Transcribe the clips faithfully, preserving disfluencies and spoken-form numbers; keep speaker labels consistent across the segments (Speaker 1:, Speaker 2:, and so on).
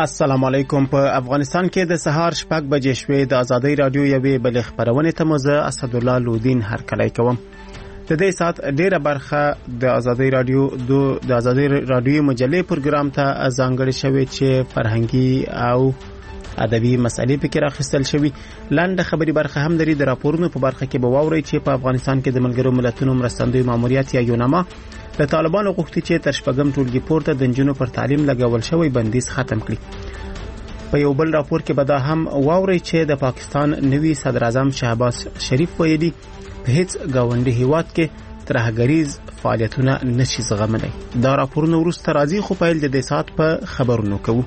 Speaker 1: السلام علیکم. په افغانستان کې د سهار شپږ بجې شوې. د ازادۍ رادیو یوې بلې خبرونې ته مو زه اسدالله لودین هرکلی کوم. د دې سات ډیره برخه د ازادۍ رادیو د ازادۍ رادیو مجلې پروګرام ته ځانګړې شوې چې فرهنګي او ادبي مسالې پکې راخستل شوي. لاندې خبري برخه هم لري. د راپورونو په برخه کې به واورئ چې په افغانستان کې د ملګرو ملتونو مرستندوی ماموریت یا یوناما د طالبانو غوښتي چې تر شپږم ټولګي پورته د نجونو پر تعلیم لګول شوی بندیز ختم کړي. په یو بل راپور کې به دا هم واورئ چې د پاکستان نوي صدر اعظم شهباز شریف ویلي په هیڅ گاونډي هیواد کې ترهګریز فعالیتونه نشي زغملی. دا راپورونه وروسته راځي، خو پیل د دې سات په خبرونو کوو.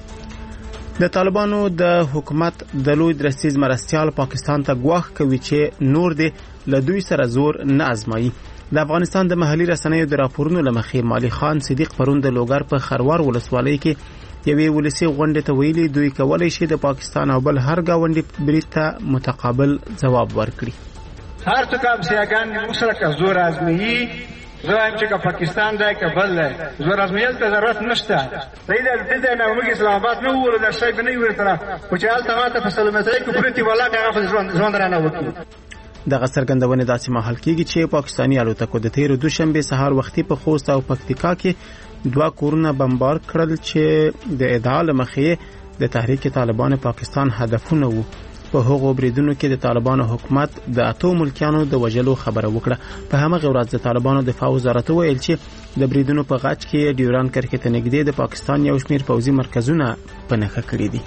Speaker 1: د طالبانو د حکومت د لوی درستیز مرستیال پاکستان ته ګواښ کوي چې نور دې له دوی سره زور نه ازمایي. د افغانستان د محلي رسنیو د راپورونو لمخې مالی خان صدیق پرون د لوګر په خروار ولسوالۍ کې یوې ولسي غونډې ته ویلي دوی کولای شي د پاکستان او بل هر گاونډي برید ته متقابل ځواب ورکړي.
Speaker 2: هر څوک هم سیاګان مسره که زور ازمایي، زه وایم چې که پاکستان دی که بل دی، زور ازمایل ته ضرورت نشته. دی د نه موږ اسلام آباد نه وره د شی بنې ور تر خو چې هلته ماته په سلامتۍ کې پرتی ولا هغه ژوند رانه وکړي.
Speaker 1: دغه څرګندونه داسې مهال کېږي چې پاکستاني الوتکو د تیر دوشنبه سهار وختي په خوست او پکتیکا کې دوه کورونه بمبار کړل چې د ادعا لمخې د تحریک طالبان پاکستان هدفونه وو. په هغو بریدونو کې د طالبانو حکومت د اتو ملکیانو د وژلو خبره وکړه. په همغه ورځ د طالبانو دفاع وزارت ویل چې د بریدونو په غاټ کې ډیوران کرښې ته نږدې د پاکستان یو شمېر پوځي مرکزونه په نښه کړي دي.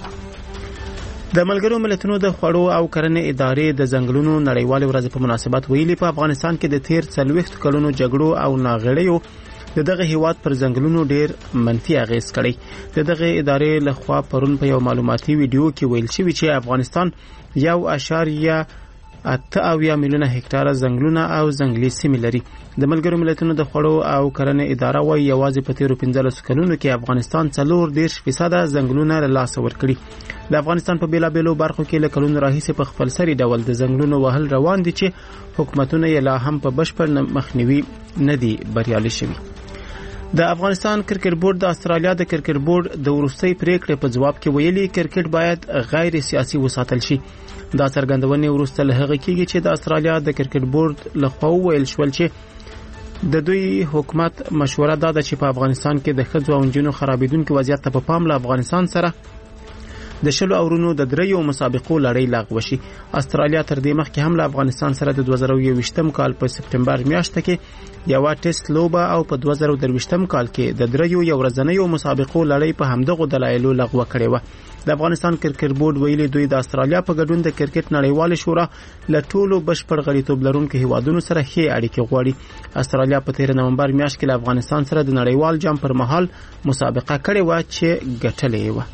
Speaker 1: د ملګرو ملتونو د خوړو او کرنې ادارې د ځنګلونو نړیوالې ورځې په مناسبت ویلي په افغانستان کې د تیر څلوېښت کلونو جګړو او ناغړیو د دغه هیواد پر ځنګلونو ډیر منفي اغیز کړی. د دغه ادارې لخوا پرون په یو معلوماتي ویډیو کې ویل شوی چې افغانستان یو اشاریه اته اویا میلیونه هکتاره ځنګلونه او ځنګلي سیمې لري. د ملګرو ملتونو د خوړو او کرنې اداره وايي یوازې په تیرو پنځلسو کلونو کې افغانستان څلور دېرش فیصده ځنګلونه له لاسه ورکړي. د افغانستان په بیلابیلو برخو کې له کلونو راهیسې په خپلسري ډول د ځنګلونو وهل روان دي چې حکومتونه یې لا هم په بشپړ مخنیوي نه دي بریالي شوي. د افغانستان کرکټ بورډ د استرالیا د کرکټ بورډ د وروستۍ پریکړې په جواب کې ویلي کرکټ باید غیر سیاسي وساتل شي. دا څرګندونه وروسته له هغه کېږي چې د استرالیا د کرکټ بورډ لخوا ویل شول چې د دوی حکومت مشوره ده چې په افغانستان کې د ښځو او نجونو خرابېدونکي وضعیت ته په پام له افغانستان سره د شلو اورونو د دریو مسابقو لړۍ لغوه شي. استرالیا تر دې مخکې هم له افغانستان سره د دوه زره یوویشتم کال په سپټمبر میاشت کې یو ټیسټ لوبه او په دوه زره درویشتم کال کې د دریو یو ورځنیو مسابقو لړۍ په همدغه دلایلو لغوه کړې و. د افغانستان کرکټ بورډ ویلي دوی د استرالیا په ګډون د کرکټ نړیوال شورا له ټولو بشپړ غړیتوب لرونکو هیوادونو سره ښې اړیکې غواړي. استرالیا په تیر نومبر میاشت کې له افغانستان سره د نړیوال جام پر مهال مسابقه کړې و چې ګټلې و.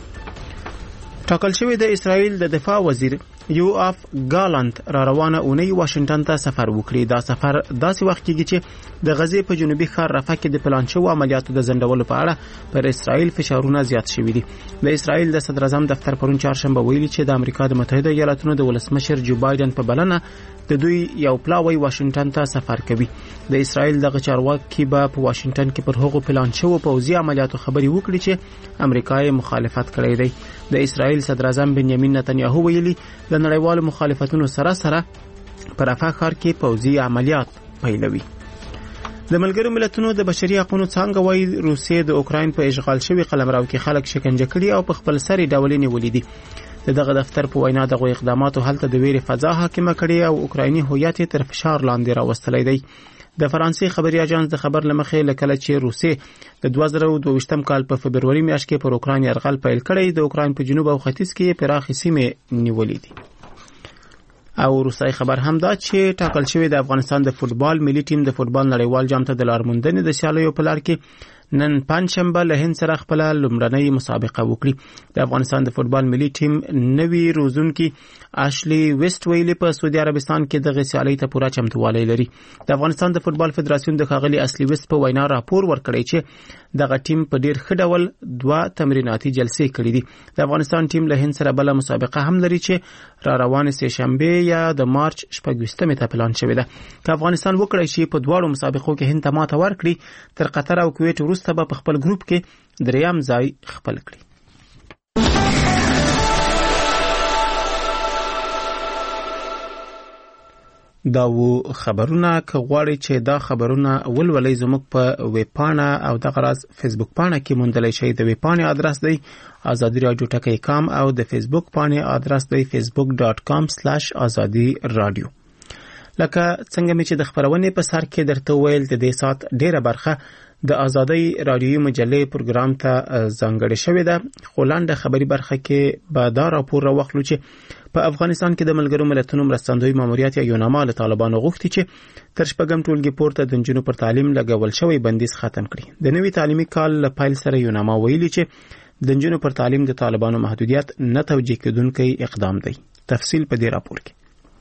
Speaker 1: ټاکل شوی د اسرائیل د دفاع وزیر یوآف ګالانت را روانه اونۍ واشنگټن ته سفر وکړي. دا سفر داسې وخت کېږي چې د غزې په جنوبي ښار رفح کې د پلان شوو عملیاتو د ځنډولو په اړه پر اسرائیل فشارونه زیات شوي دي. د اسرائیل د صدر اعظم دفتر پرون چهارشنبه ویلي چې د امریکا د متحده ایالاتونو د ولسمشر جو بایدن په بلنه د دوی یو پلاوی واشنگټن ته سفر کوي. د اسرائیل دغه چارواکي به په واشنگټن کې پر هغو پلان شوو پوځي عملیاتو خبري وکړي چې امریکا یې مخالفت کړی دی. د اسرائیل صدر اعظم بنیامین نتنیاهو ویلي د نړیوالو مخالفتونو سره سره پر رفح ښار کې پوځي عملیات پیلوي. د ملګرو ملتونو د بشري حقوقو څانګه وايي روسیې د اوکراین په اشغال شوی قلمرو کې خلک شکنجه کړي او په خپل سری ډول نیولې دي. دغه دفتر په وینا دغه اقداماتو هلته د ویرې فضا حاکمه کړي او اوکرایني هویت تر فشار لاندې راوستلی دی. د فرانسې خبري اژانس د خبر لمخې لکله چې روسیې د دوه زره دوهویشتم کال په فبروري میاشت کې پر اوکراین یرغل پیل کړی، د اوکراین په جنوب او ختیځ کې پراخې سیمې نیولې دي. او روسي خبر هم دا چې ټاکل شوی د افغانستان د فوتبال ملي ټیم د فوتبال نړیوال جام ته د لارموندنې د سیالیو په لار کې نن پنځشنبه له هند سره خپل لومړنۍ مسابقه وکړي. د افغانستان د فوتبال ملي ټیم نوی روزونکي اشلی ویسټ ویلي په سعودي عربستان کې د غسیالۍ ته پوره چمتووالی لري. د افغانستان د فوتبال فدراسیون د ښاغلي اصلي ویسټ په وینا راپور ورکړی چې دغه ټیم په ډیر ښه ډول دوه تمریناتي جلسې کړې دي. د افغانستان ټیم له هند سره بل مسابقه هم لري چې را روانه سه شنبه یا د مارچ شپږویشتمه ته پلان شوې ده. که افغانستان وکړي شي په دواړو مسابقو کې هند ته ماته ورکړي، تر قطر او کویت وروسته به په خپل ګروپ کې دریم ځای خپل کړي. دا و خبرونه که غواړي چې دا خبرونه ولولئ زموږ په ویب پاڼه او دغه راز فیسبوک پاڼه کې موندلی شئ. د ویب پاڼې ادرس دی ازادي رادیو ټکی کام او د فیسبوک پاڼې ادرس دی فیسبوک ډاټ کام سلیش ازادي رادیو. لکه څنګه مې چې د خبرونې په سر کې درته ویل د دې سات ډیره برخه د ازادي رادیوي مجلې پروګرام ته ځانګړې شوې ده، خو لاندې خبري برخه کې به دا راپور راوخلو چې په افغانستان کې د ملګرو ملتونو مرستندوی ماموریت یا یوناما له طالبانو غوښتي چې تر شپږم ټولګي پورته د نجونو پر تعلیم لګول شوی بندیز ختم کړي. د نوي تعلیمي کال له پیل سره یوناما ویلي چې د نجونو پر تعلیم د طالبانو محدودیت نه توجیه کېدونکی اقدام دی. تفصیل په دې راپور کې.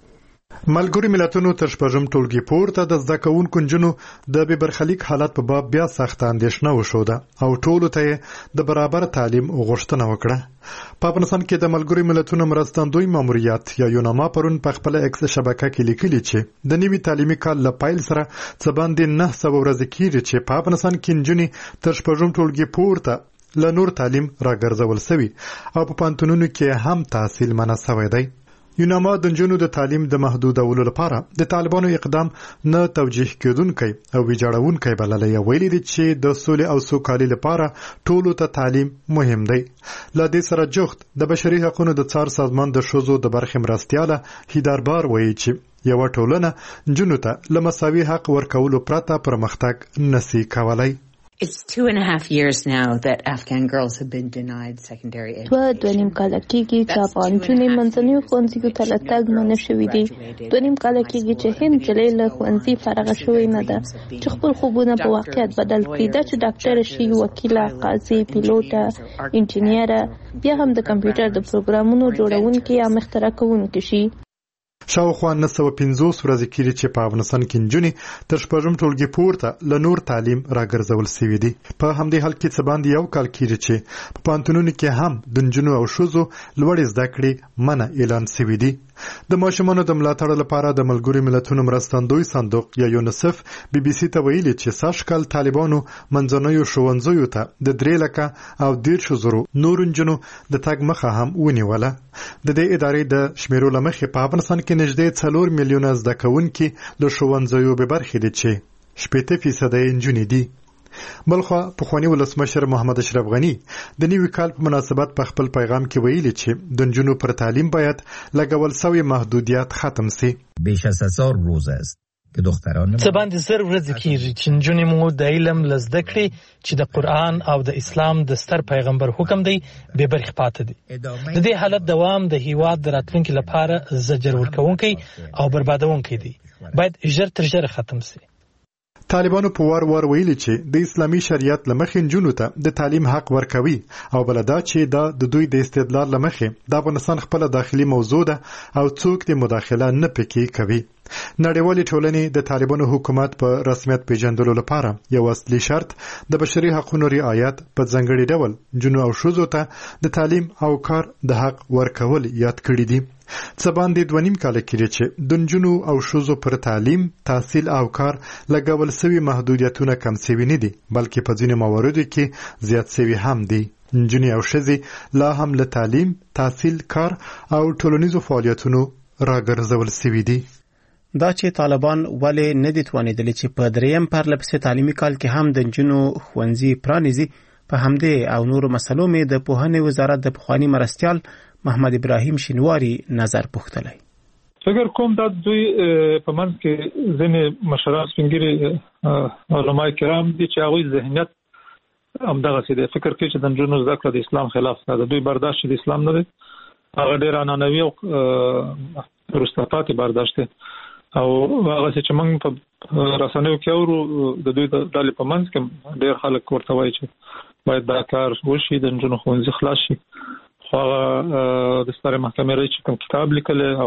Speaker 3: ملګرو ملتونو تر شپږم ټولګي پورته د زده کوونکو نجونو د بې برخلیک حالت په باب بیا سخت اندېښنه وښوده او ټولو ته د برابر تعلیم غوښتنه وکړه. په افغانستان کې د ملګرو ملتونو مرستندوی ماموریت یا یوناما پرون په خپل ایکس شبکه کې لیکلي چې د نوي تعلیمي کال له پیل سره څه باندې نه سوه ورځې کېږي چې په افغانستان کې نجونې تر شپږم ټولګي پورته له نور تعلیم راګرځول سوي او په پوهنتونونو کې هم تحصیل منع سوی دی. یوناما د نجونو د تعلیم د محدودولو لپاره د طالبانو اقدام نه توجیه کېدونکی او ویجاړونکی بللی. ویلي دي چې د سولې او سوکالۍ لپاره ټولو ته تعلیم مهم دی. له دې سره جوخت د بشري حقوقو د څار سازمان د ښځو د برخې مرستیاله هیداربار وایي چې یوه ټولنه نجونو ته له مساوي حق ورکولو پرته پرمختګ نشي کولی.
Speaker 4: It's two and a half years now that Afghan girls have been denied secondary education.
Speaker 5: Dua donim kala kegi چې افغان جونې منځنیو ښوونځیو ته له تګ منع شوي دي. دویم کاله کېږي چې هند نجلۍ له ښوونځي فارغه شوې نه ده چې خپل خوبونه په واقعیت بدل کړي. دا چې ډاکټره شي، وکیله، قاضي، پیلوټه، انجینیره، بیا هم د کمپیوټر د پروګرامونو جوړونکي یا مخترع کوونکي شي.
Speaker 3: شاوخوا نه سوه پنځوس ورځې کېږي چې په افغانستان کې نجونې تر شپږم ټولګي پورته له نور تعلیم راګرځول سوي دي. په همدې حال کې څه باندې یو کال کېږي چې په پوهنتونونو کې هم د نجونو او ښځو لوړې زده کړې منع اعلان سوي دي. د ماشومانو د ملاتړ لپاره د ملګرو ملتونو مرستندوی صندوق یا یونیسف بي بي سي ته ویلي چې سږکال طالبانو منځنیو ښوونځیو ته د درې لکه او دېرشو زرو نورو نجونو د تګ مخه هم ونیوله. د دې ادارې د شمیرو له مخې په افغانستان کې نږدې څلور میلیونه زده کوونکي له ښوونځیو بې برخې دي چې شپېته فیصده یې نجونې دي. بلخوا پخوانی ولسمشر محمد اشرف غنی د نوي کال په مناسبت په خپل پیغام کې ویلي چې د نجونو پر تعلیم باید لګول شوی محدودیت ختم شي.
Speaker 6: بیش از هزار روز است که دختران
Speaker 7: څه باندې زر ورځې کېږي چې نجونې مو د علم له زده کړې چې د قرآن او د اسلام د ستر پیغمبر حکم دی بې برخې پاتې دي. د دې حالت دوام د هیواد د راتلونکي لپاره زجر ورکوونکی او بربادونکی دی. باید ژر تر ژره ختم شي.
Speaker 3: طالبانو په وار وار ویلي چې د اسلامي شریعت له مخې نجونو ته د تعلیم حق ورکوي او بل دا چې دا د دوی د استدلال له مخې د افغانستان خپل داخلي موضوع ده او څوک د مداخله نه پکې کوي. نړیوالې ټولنې د طالبانو حکومت په رسمیت پیژندلو لپاره یو اصلي شرط د بشري حقوقو رعایت په ځانګړي ډول نجونو او ښځو ته د تعلیم او کار د حق ورکول یاد کړي دي. څه باندې دوه نیم کاله کېږي چې د نجونو او ښځو پر تعلیم، تحصیل او کار لګول سوي محدودیتونه کم سوي نه دي، بلکې په ځینو مواردو کې زیات سوي هم دي. نجونې او ښځې لا هم له تعلیم، تحصیل، کار او ټولنیزو فعالیتونو راګرځول سوي دي.
Speaker 1: دا چې طالبان ولې نه دي توانېدلي چې په دریم پرلپسې تعلیمي کال کې هم د نجونو ښوونځي پرانیزي، په همدې او نورو مسلو مې د پوهنې وزارت د پخواني مرستیال محمد ابراهیم شینواری نظر پوښتلی.
Speaker 8: فکر کوم دا دوی په منځ کې ځینې مشران سپینګیري علما کرام دي چې هغوی ذهنیت همدغسې دی. فکر کوي چې د نجونو زده کړه د اسلام خلاف ده. د دوی برداشت چې د اسلام نه دی، هغه ډېر عنعنوي او وروسته پاتې برداشت دی. او هغه چې موږ په رسنیو کې اورو د دوی د ډلې په منځ کې ډېر خلک ورته وایي چې باید دا کار وشي، د نجونو ښوونځي خلاص شي. خو هغه د سترې محکمې رئیس چې کوم کتاب لیکلی او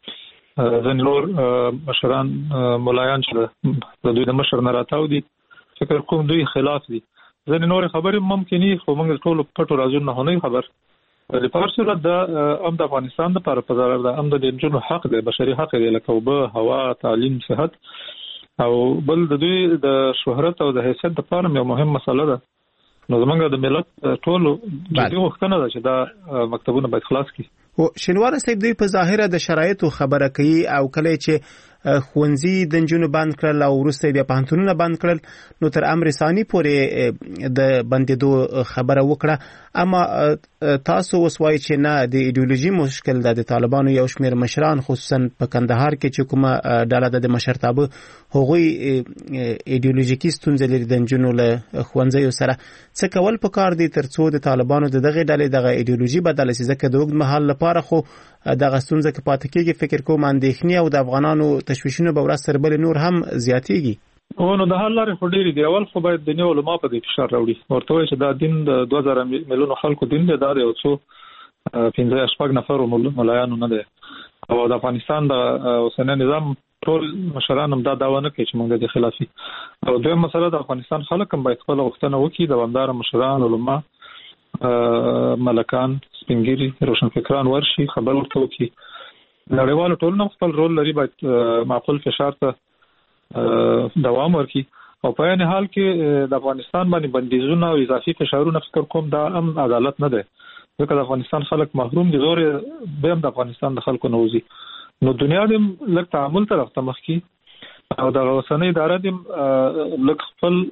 Speaker 8: ځینې نور مشران ملایان چې د دوی د مشر نه راتاو دي، فکر کوم دوی خلاف دي. ځینې نورې خبرې ممکن وي، خو موږ د ټولو پټو رازونو نه نه خبر. د په هر صورت دا هم د افغانستان دپاره په ضرر ده، هم د نجونو حق دی، بشري حق دی، لکه اوبه، هوا، تعلیم، صحت. او بل د دوی د شهرت او د حیثیت دپاره یو مهم مسله ده. نو زمونږ د ملت ټولو جدي غوښتنه ده چې دا مکتبونه باید خلاص کړي.
Speaker 1: او شینواره صاحب دوی په ظاهره د شرایطو خبره کوي او کله چې ښوونځي د نجونو بند کړل او وروسته بیا پوهنتونونه بند کړل، نو تر امر ثاني پورې د بندېدو خبره وکړه. اما تاسو اوس وایي چې نه، د ایډیولوژي مشکل ده، د طالبانو یو شمېر مشران خصوصا په کندهار کې چې کومه ډله د مشرتابه هغوی ایډیولوژیکي ستونزې لري د نجونو له ښوونځیو سره. څه کول پکار دي تر څو د طالبانو د دغه ډلې دغه ایډیولوژي بدله شي؟ ځکه د اوږد مهال لپاره خو دغه ستونزه که پاتې کېږي، فکر کوم اندېښنې او د افغانانو تشویشونه به ورځ تر بلې نور هم زیاتېږي.
Speaker 8: او نو د حل لارې خو ډېرې دي. اول خو باید دیني علما په دې فشار راوړي، ورته وایي چې دا دین د دوه زره میلیونو خلکو دین دی، دا د یو څو پنځه شپږ نفرو ملایانو نه دی. او د افغانستان د اوسنی نظام ټول مشران هم دا دعوه نه کوي چې موږ د دې خلاف یو. او دویم مسله د افغانستان خلک هم باید خپله غوښتنه وکړي، دوامداره مشران، علما، ملکان، سپینګیري، روشنفکران ورشي، خبر ورته وکړي. نړیوالو ټولنو خپل رول لري، باید معقول فشار ته دوام ورکړي. او په عین حال کې د افغانستان باندې بندیزونه او اضافي فشارونه فکر کوم دا هم عدالت نه دی، ځکه د افغانستان خلک محروم دي. زور به هم د افغانستان د خلکو نه وځي، نو دنیا دې لږ تعامل طرف ته مخ کړي او د اوسنۍ اداره دې لږ خپل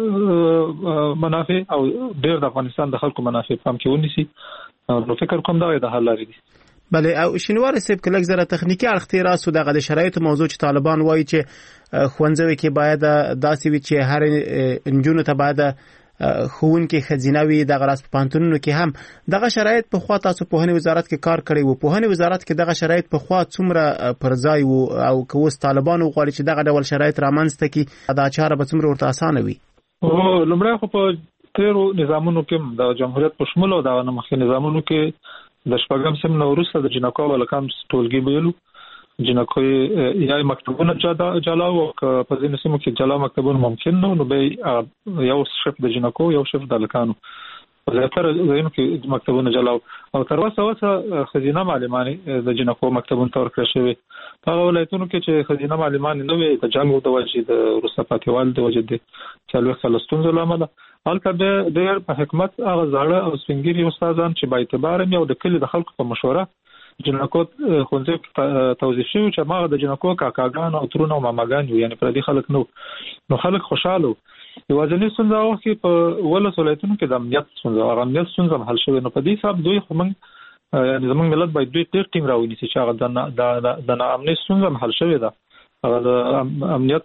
Speaker 8: منافع او ډېر د افغانستان د خلکو منافع پام کې ونیسي. نو فکر کوم دا د حل لارې دي.
Speaker 1: بله، او شینوار صاحب که لږ زره تخنیکي اړخ ته راسو، دغه د شرایطو موضوع چې طالبان وایي چې ښوونځیو کې باید داسې وي چې هر نجونو ته باید ښوونکي ښځینه وي، دغه راز په پوهنتونونو کې هم دغه شرایط پخوا تاسو پوهنې وزارت کې کار کړی و، پوهنې وزارت کې دغه شرایط پخوا څومره پر ځای و، او که اوس طالبان وغواړي چې دغه ډول شرایط رامنځته کړي، دا چاره به څومره ورته اسانه وي؟
Speaker 8: لومړی خو په تېرو نظامونو کې د جمهوریت په شمول او دغه نه مخکې نظامونو کې د شپږم سیم نه وروسته د جنکو او هلکانو ټولګي ویلو، جنکو یا مکتبونه جلا وو، که په ځینو سیمو کې جلا مکتبونه ممکن نه، نو به یو شفت د جنکو یو شفت د هلکانو، په زیاتره ځایونو کې مکتبونه جلا وو. او تر اوسه اوسه ښځینه معلمانې د جنکو مکتبونو ته ورکړل شوې. په هغه ولایتونو کې چې ښځینه معلمانې نه وې، د جنګ د وجې، د وروسته پاتې والي د وجې، د څلوېښت کاله ستونزو له امله، هلته بیا ډېر په حکمت هغه زاړه او سپینګیري استادان چې با اعتباره وي او د کلي د خلکو په مشوره جنکو ښوونځیو کې توظیف شوي، چې هماغه د جنکو کاکاګان او ترونه او ماماګان وو، یعنې پردي خلک نه وو. نو خلک خوشحاله وو. یوازینۍ ستونزه هغه وخت کې په اوولس ولایتونو کې د امنیت ستونزه، هغه امنیت ستونزه هم حل شوې. نو په دې حساب دوی خو موږ یعنې زموږ ملت باید دوی ډېر ټینګ راونیسي چې هغه د ناامنۍ ستونزه هم حل شوې ده، هغه د امنیت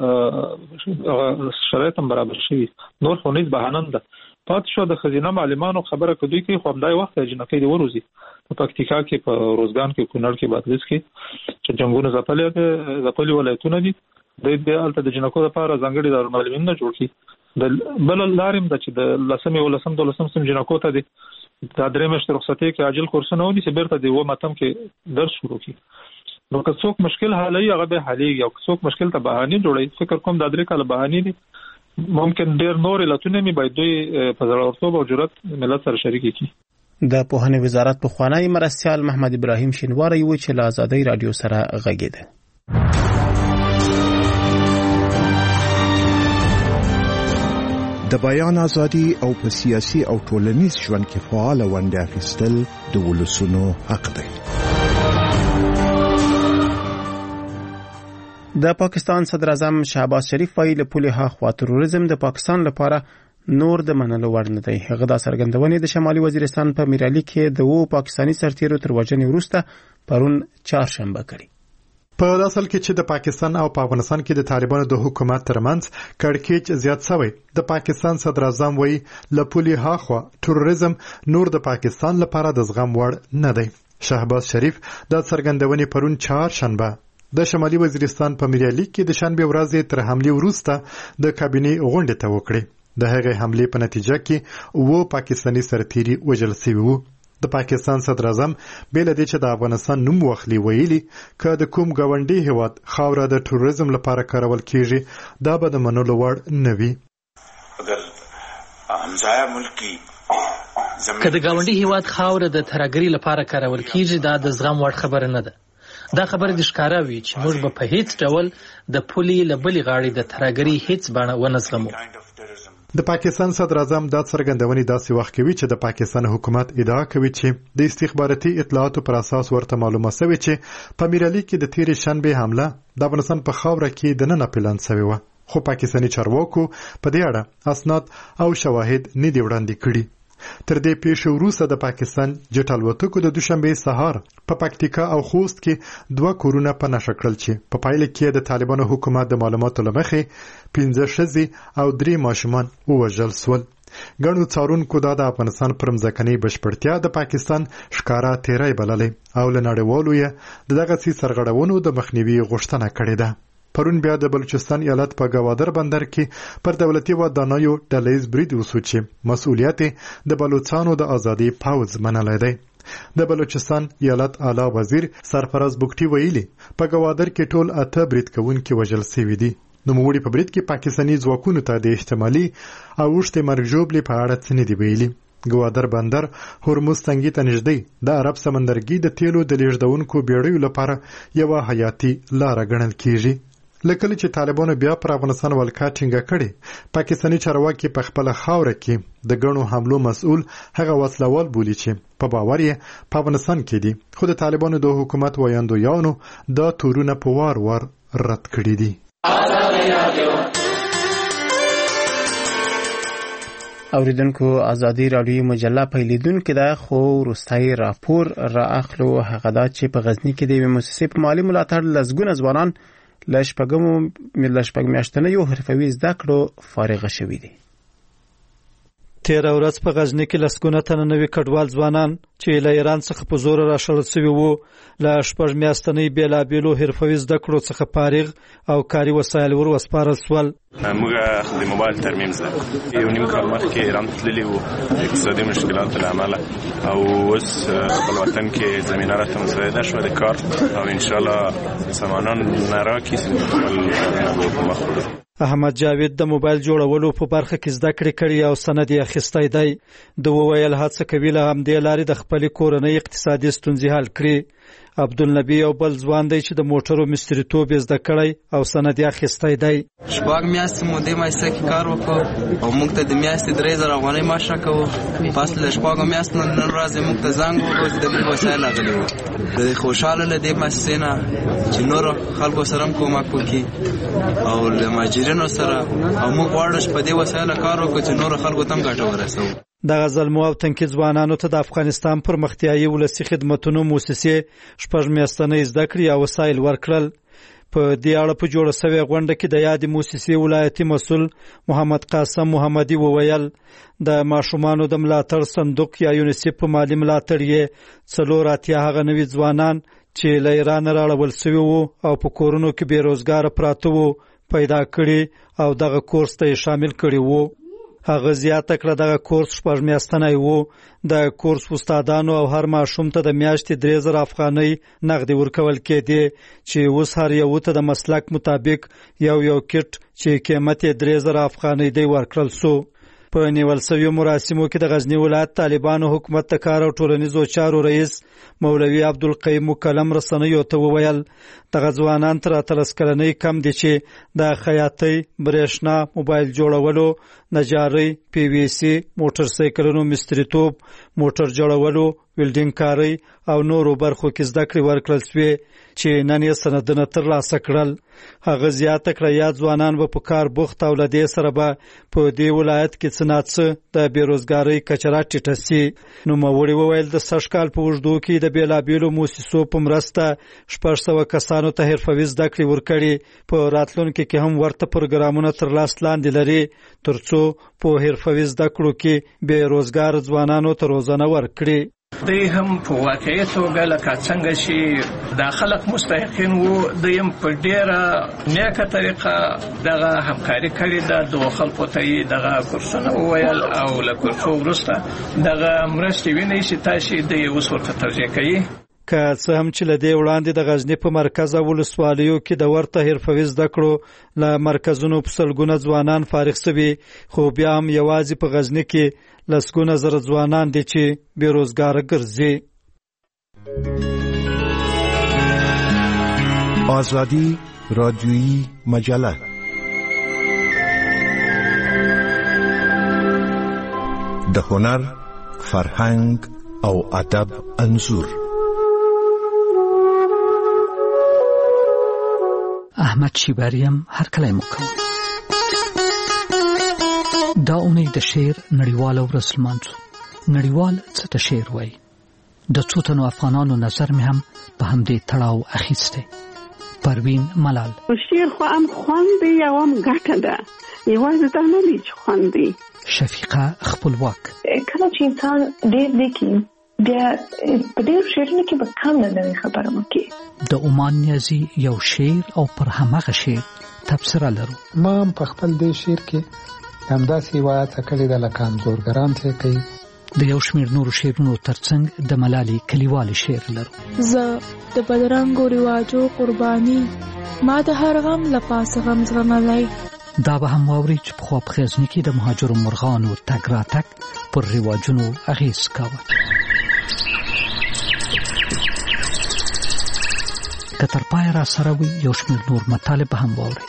Speaker 8: شرایط هم برابر شوي. نور خو هیڅ بهانه نه ده. پاتې شو د ښځینه معلمانو خبره که دوی کوي، خو همدای وخت جنکۍ دې وروځي په پکتیکا کې، په روزګان کې، کونړ کې، بادغیس کې چې جنګونه ځپلي ځپلي ولایتونه دي، دوی بیا هلته د جنکو لپاره ځانګړي دارالمعلمین نه جوړ کړي. د بله لارې هم ده چې د لسم یولسم دولسم سیم جنکو ته دي دا درې میاشتې رخصتۍ کې عاجل کورسونه ونیسي، بیرته د اووم اتم کې درس شروع کړي. نو که څوک مشکل حلوي هغه به حلېږي، او که څوک مشکل ته بهانې جوړوي، فکر کوم دا درې کاله بهانې دي، ممکن ډېر نور علتونه مې باید دوی په زړورتوب او جرأت ملت سره شریک کړي.
Speaker 1: د پوهنې وزارت پخوانی مرستیال محمد ابراهیم شینواری و چې له آزادۍ راډیو سره غږېده.
Speaker 9: د بیان ازادي او په سیاسي او ټولنیز ژوند کې فعال ونډه اخیستل د ولسونو حق دی.
Speaker 1: د پاکستان صدر اعظم شهباز شریف ویلي له پولې هاخوا تروریزم د پاکستان لپاره نور د منلو وړ نه دی. هغه دا څرګندونې د شمالي وزیرستان په میرعلي کې د وو پاکستاني سرتیرو تر وژنې وروسته پرون چهارشنبه کړی.
Speaker 3: په اصل کې چې د پاکستان او په افغانستان کې د طالبانو د حکومت ترمنځ کړکېچ زیات شوی، د پاکستان صدر اعظم وایي له پولې هاخوا تروریزم نور د پاکستان لپاره د زغم وړ نه دی. شهباز شریف دا څرګندونې پرون چهارشنبه د شمالي وزیرستان په میرعلي کې د شنبه ورځې تر حملې وروسته د کابینې غونډې ته وکړې. د هغې حملې په نتیجه کې وو پاکستاني سرتیري وژل شوي وو. د پاکستان صدر اعظم بل دې چې د افغانستان نوم واخلي ویلي که د کوم ګاونډي هیواد خاوره د تروریزم لپاره کارول کیږي دا به د منلو وړ نه وي.
Speaker 10: اگر همسایه ملکی
Speaker 7: که د ګاونډي هیواد خاوره د ترهګرۍ لپاره کارول کیږي دا د زغم وړ خبره نه ده. دا خبره د ښکارا وي چې موږ به په هیڅ ډول د پولې له بلې غاړې د ترهګرۍ هیڅ بڼه ونه زغمو.
Speaker 3: د پاکستان صدر اعظم دا څرګندونې داسې وخت کوي چې د پاکستان حکومت ادعا کوي چې د استخباراتي اطلاعاتو پر اساس ورته معلومه شوې چې په میرعلي کې د تیرې شنبې حمله د افغانستان په خاوره کې د نن پلان شوې و، خو پاکستاني چارواکو په دې اړه اسناد او شواهد نه دی وړاندې کړي. تر دې پیښې وروسته د پاکستان جټ الوتکو د دوشنبه سهار په پکتیکا او خوست کې دوه کورونه په نښه کړل چې په پایله کې د طالبانو حکومت د معلوماتو له مخې پنځه ښځې او درې ماشومان ووژل شول. ګڼو څارونکو دا د افغانستان پر مځکنۍ بشپړتیا د پاکستان ښکاره تیری بللی او له نړیوالو یې د دغسې سرغړونو د مخنیوي غوښتنه کړې ده. پرون بیا د بلوچستان ایالت په گوادر بندر کې پر دولتي ودانیو ډلیز برید وسو چې مسؤلیت د بلوچستانو د ازادي پاوز منلی دی. د بلوچستان ایالت اعلی وزیر سرفراز بوکټي ویلي په گوادر کې ټول اته برید کوونکي وژل شوي دي. نوموړي په برید کې پاکستاني ځواکونو ته د احتمالي او اوښتې مرګ ژوبلې په اړه څه نه دي ویلي. گوادر بندر هرمز تنګي ته نږدې د عرب سمندرګي د تیلو د لیږدونکو بیړیو لپاره یوه حیاتي لاره ګڼل کیږي. لکه چې طالبانو بیا پر افغانستان ولکه ټینګه کړې، پاکستاني چارواکي په خپل خاوره کې د ګڼو حملو مسؤل هغه وسلوال بولي چې په باور یې په افغانستان کې دي، خو د طالبانو د حکومت ویاندویانو دا تورونه په وار وار رد کړي دي.
Speaker 1: اوریدونکو ازادي راډیو مجله پیلیدونکو ده، خو وروستی راپور را اخلو هغه دا چې په غزني کې د یوې مؤسسې په مالي ملاتړ لسګونه ځوانان له شپږ میاشتنیو حرفوي زده کړو فارغه شوي دي.
Speaker 7: تیره ورځ په غزني کې لسګونه تنه نوي کډوال ځوانان چې له ایران څخه په زور راشړل شوي وو له شپږ میاشتنۍ بېلابېلو حرفوي زده کړو څخه فارغ او کاري وسایل ور وسپارل شول.
Speaker 11: موږ د موبایل ترمیم زده یو نیم کال مخکې ایران تللي وو اقتصادي مشکلاتو له امله، او اوس خپل وطن کې زمینه راته مساعده شوه د کار، او انشاءالله سامانان نه راکړي خپل په مخ وړو.
Speaker 7: احمد جاوید د موبایل جوړولو په برخه کې زده کړې کړې او سند یې اخیستی دی. د وویل هڅه کوي له همدې لارې د خپلې کورنۍ اقتصادي ستونزې حل کړي. عبدالنبی یو بل ځوان دی چې د موټرو مستریتوب یې زده کړی او سند یې اخیستی دی.
Speaker 12: شپږ میاشتې مو دې مؤسسه کې کار وکړو او موږ ته د میاشتې درې زره افغانۍ معاش راکوو. پس له شپږو میاشتو نه نن ورځ موږ ته زنګ وکړو چې د موږ وسایل راغلي وو. د خوشحاله له دې مؤسسې نه چې نورو خلکو سره هم کومک وکړي او له مهاجرینو سره، او موږ غواړو چې په دې وسایلو کار وکړو چې نورو خلکو ته هم ګټه ورسوو.
Speaker 7: دغه زلمو او تنکي ځوانانو ته د افغانستان پرمختیایي ولسي خدمتونو موسسې شپږ میاشتنۍ زده کړې او وسایل ورکړل. په دې اړه په جوړه شوې غونډه کې د یادې موسسې ولایتي مسؤل محمد قاسم محمدي وویل د ماشومانو د ملاتړ صندوق یا یونیسف په مالي ملاتړ یې څلور اتیا هغه نوي ځوانان چې له ایران راړول شوي وو او په کورونو کې بېروزګاره پراته وو پیدا کړي او دغه کورس ته یې شامل کړي وو. هغه زیاته کړه دغه کورس شپږ میاشتنی وو. د کورس استادانو او هر ماشوم ته د میاشتې درې زره افغانۍ نغدي ورکول کېدې چې اوس هر یو ته د مسلک مطابق یو یو کټ چې قیمت یې درې زره افغانۍ دی ورکړل سو. په نیول شویو مراسمو کې د غزنی ولایت طالبانو حکومت د کار او ټولنیزو چارو رئیس مولوي عبدالقیم مکلم رسنیو ته وویل دغه ځوانان تر اتلس کلنۍ کم دي چې د خیاطۍ، برېښنا، موبایل جوړولو، نجارۍ، پی وی سی، موټر سایکلونو مستریتوب، موټر جوړولو، ویلډینګ کارۍ او نورو برخو کې زده کړې ورکړل شوې چې نن یې سندونه ترلاسه کړل. هغه زیاته کړه یا ځوانان به په کار بوخت او له دې سره به په دې ولایت کې څه ناڅه د بېروزګارۍ کچه راټیټه سي. نوموړي وویل د سږ کال په اوږدو کې د بېلابېلو موسسو په مرسته شپږ سوه کسانو ته حرفوي زده کړې ورکړي، په راتلونکي کې هم ورته پروګرامونه تر لاس لاندې لري تر څو په حرفوي زده کړو کې بېروزګار ځوانانو ته روزنه ورکړي.
Speaker 13: دوی هم په واقعي توګه لکه څنګه چې دا خلک مستحقین وو، دوی هم په ډېره نیکه طریقه دغه همکاري کړې ده. دغو خلکو ته یې دغه کورسونه وویل او له کورسو وروسته دغه مرستې وینئ چې تاسې دوی اوس ورته توضیح کوي.
Speaker 7: که څه هم چې له دې وړاندې د غزني په مرکز او ولسوالیو کې د ورته حرفوي زده کړو له مرکزونو په سلګونه ځوانان فارغ شوي، خو بیا هم یوازې په غزني کې لسګونه زره ځوانان دي چې بېروزګاره ګرځي.
Speaker 9: آزادی رادیویی مجله د هنر، فرهنګ او ادب انځور.
Speaker 14: احمد شیباریم هر کله مو کوم. دا اونۍ د شعر نړیواله ورځ لمانځو. نړیوال څه ته شعر وایي؟ د څو تنو افغانانو نظر مې هم په همدې تړاو اخیستی. پروین ملال:
Speaker 15: شعر خو هم خوند دی او هم ګټه ده، یوازې دا نه دی چې خوند دی.
Speaker 14: شفیقه خپلواک:
Speaker 16: کله چې انسان ډېر لیکي بیا په ډېرو شعرونو کې به کم نه نوې خبره وکړي.
Speaker 14: د عمان نیازي یو شعر او پر همغه شعر تبصره لرو.
Speaker 17: ما هم په خپل دې شعر کې همداسې روایت کړې ده لکه انځورګران څه کوي.
Speaker 14: د یو شمېر نورو شعرونو ترڅنګ د ملالۍ کلیوالي شعر لرو.
Speaker 18: زه د بدرنګو رواجو قرباني، ما د هر غم له پاسه غم زغملی.
Speaker 14: دا به هم واوري چې پخوا په غزني کې د مهاجرو مرغانو تګ راتګ پر رواجونو اغېز کاوه. که تر پایه را سره وي یو شمېر نور مطالب به هم واورئ.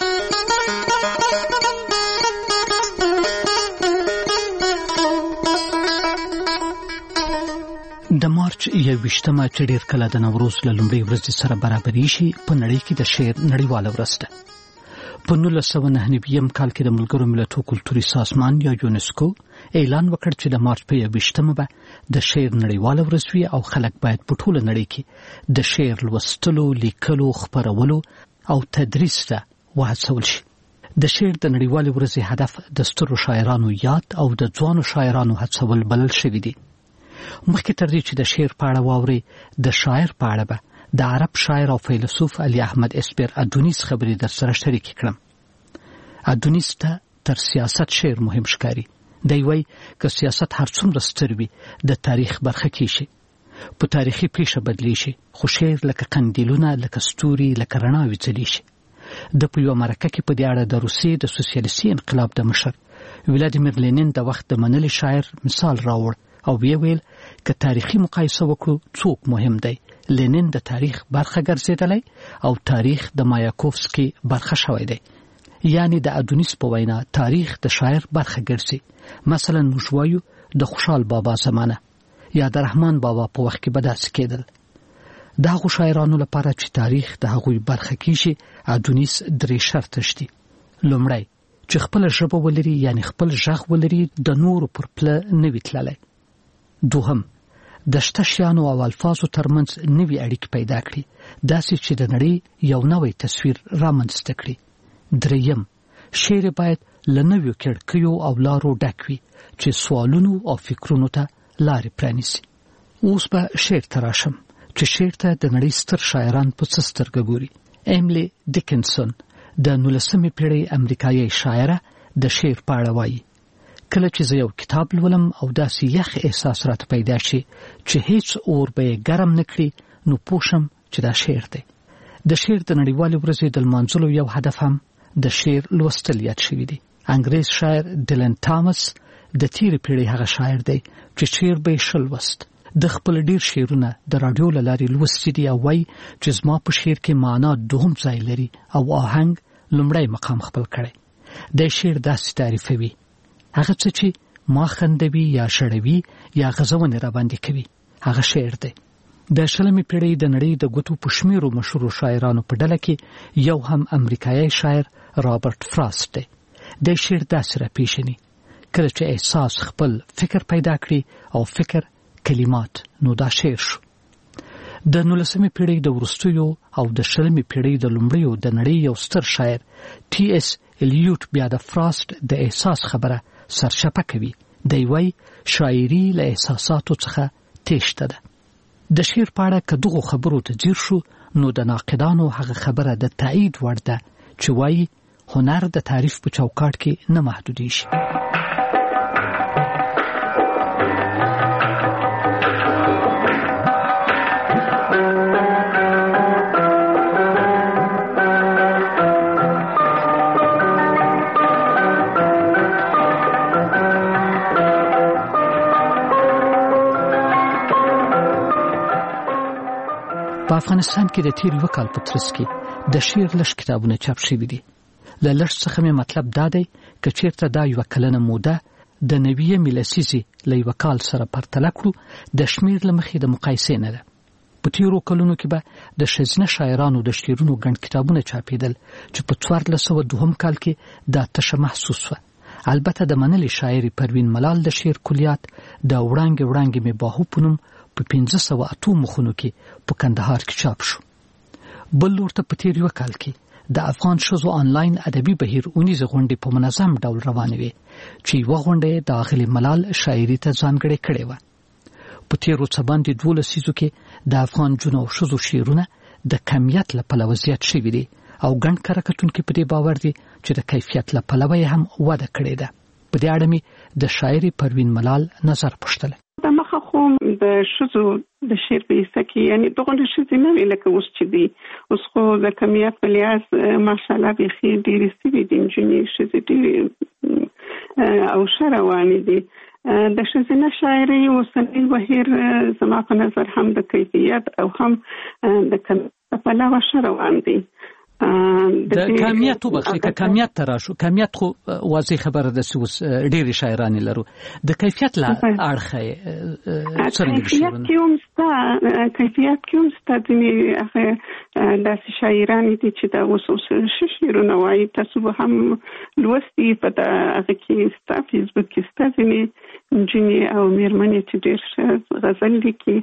Speaker 14: د مارچ یوویشتمه چې ډېر کله د نوروز له لومړۍ ورځې سره برابرې شي په نړۍ کې د شعر نړیواله ورځ ده. په نولس سوه نهه نوي کال کې د ملګرو ملتونو کلتوري سازمان یا یونسکو اعلان وکړ چې د مارچ په یوویشتمه به د شعر نړیواله ورځ وي او خلک باید په ټوله نړۍ کې د شعر لوستلو، لیکلو، خپرولو او تدریس ته وهڅول شي. د شعر د نړیوالې ورځې هدف د سترو شاعرانو یاد او د ځوانو شاعرانو هڅول بلل شوي دي. مخکې تر دې چې د شعر په اړه واورئ، د شاعر په اړه به د عرب شاعر او فیلسوف علي احمد اسپیر ادونیس خبرې در سره شریک کړم. ادونیس ته تر سیاست شعر مهم ښکاري. دی وایي که سیاست هر څومره ستر وي د تاریخ برخه کیږي، په تاریخي پیښه بدلی شي، خو شعر لکه قندیلونه، لکه ستوري، لکه رڼاوې ځلې شي. د په یوه مرکه کې په دې اړه د روسیې د سوسیالیستي انقلاب د مشر ولادیمیر لینین د وخت د منلي شاعر مثال راوړ او ویې ویل که تاریخي مقایسه وکړو څوک مهم دی. لینین د تاریخ برخه ګرځېدلی او تاریخ د مایاکوفسکي برخه شوی دی. یعنی د ادونیس په وینا تاریخ د شاعر برخه ګرځي. مثلا موږ وایو د خوشحال بابا زمانه یا د رحمان بابا په وخت کې به داسې کېدل. د هغو شاعرانو لپاره چې تاریخ د هغوی برخه کیږي ادونیس درې شرطه شته. لومړی چې خپل ژبه ولري، یعنی خپل غږ ولري، د نورو پر پله نه وي تللی. دوهم د شته شیانو او الفاظو ترمنځ نوي اړیکې پیدا کړي، داسې چې د نړۍ یو نوی تصویر رامنځته کړي. دریم شعر باید له نویو کړکیو او لارو ډک وي چې سوالونو او فکرونو ته لارې پرانیسي. اوس به شعر ته راشم چې شعر ته د نړۍ ستر شاعران په څه سترګه ګوري. ایملی ډیکنسون د نولسمې پیړۍ امریکایي شاعره د شعر په اړه وایي: کله چې زه یو کتاب لولم او داسې یخ احساس راته پیدا شي چې هیڅ اور به یې ګرم نه کړي، نو پوه شم چې دا شعر دی. د شعر د نړیوالې ورځې د لمانځلو یو هدف هم د شعر لوستل یاد شوي دي. انګریز شاعر ډیلن تامس د تیرې پیړۍ هغه شاعر دی چې شعر به یې ښه لوست. د خپل ډیر شعرونه د راډیو له لارې لوستي دي او وایي چې زما په شعر کې معنا دوهم ځای لري او آهنګ لومړی مقام خپل کړی. د شعر داسې تعریفوي: هغه څه چې ما خندوي یا شړوي یا غزونې را باندې کوي، هغه شعر دی. د شلمې پیړۍ د نړۍ د ګوتو په شمیرو مشهورو شاعرانو په ډله کې یو هم امریکایي شاعر رابرټ فراست دی. د شعر داسې راپېژني: کله چې احساس خپل فکر پیدا کړي او فکر کلمات، نو دا شعر شو. د نولسمې پیړۍ د وروستیو او د شلمې پیړۍ د لومړیو د نړۍ یو ستر شاعر ټي اس الیوټ بیا د فراست د احساس خبره سرچپه کوي. دی وایي شاعري له احساساتو څخه تېښته ده. د شعر په اړه که دغو خبرو ته ځیر شو، نو د ناقدانو هغه خبره د تایید وړ ده چې وایي هنر د تعریف په چوکاټ کې نه محدودېږي. په افغانستان کې د تیر یو کال په ترڅ کې د شعر لږ کتابونه چاپ شوي دي. له لږ څخه مې مطلب دا دی که چېرته دا یوه کلنه موده د نویمې لسیزې له یوه کال سره پرتله کړو د شمېر له مخې د مقایسې نه ده. په تیرو کلونو کې به د ښځینه شاعرانو د شعرونو ګڼ کتابونه چاپېدل چې په څوارلس سوه دوهم کال کې دا تشه محسوس وه. البته د منلې شاعرې پروین ملال د شعر کلیات د وړانګې وړانګې مې باهو په نوم په پنځه سوه اتو مخونو کې په کندهار کې چاپ شو. بل لور ته په تیر یوه کال کې د افغان ښځو آنلاین ادبي بهیر اونیزې غونډې په منظم ډول روانې وې چې یوه غونډه یې د اغلې ملال شاعري ته ځانګړې کړې وه. په تیرو څه باندې دوولس لسیزو کې د افغان جونو او ښځو شعرونه د کمیت له پلوه زیات شوي دي او ګڼ کره کتونکي په دې باور دي چې د کیفیت له پلوه یې هم وده کړې ده. په دې اړه مې د شاعرې پروین ملال نظر پوښتلی.
Speaker 15: د مخه خو د ښځو د شعر په حصه کې یعنې دغه ښځې نه وي لکه اوس چې دي. اوس خو د کمیت په لحاظ ماشاءالله بیخي ډېرې سوي دي نجونې ښځې ډېرې او ښه روانې دي. د ښځینه شاعرۍ اوسنی بهیر زما په نظر هم د کیفیت او هم د کمیت په پلوه ښه روان دی.
Speaker 14: د کمیت وبخښئ که کمیت ته راشو، کمیت خو واضح خبره ده چې اوس ډېرې شاعرانې لرو. د کیفیت له اړخه یې څرنګه
Speaker 15: کیفیت کې هم شته کیفیت کې هم شته ځینې هغه داسې شاعرانې دي چې دا اوس اوس ښه شعرونه وایي. تاسو به هم لوستي په هغه کې ستا فیسبوک کې ستا ځینې نجونې او مېرمنې چې ډېر ښه غزل لیکي.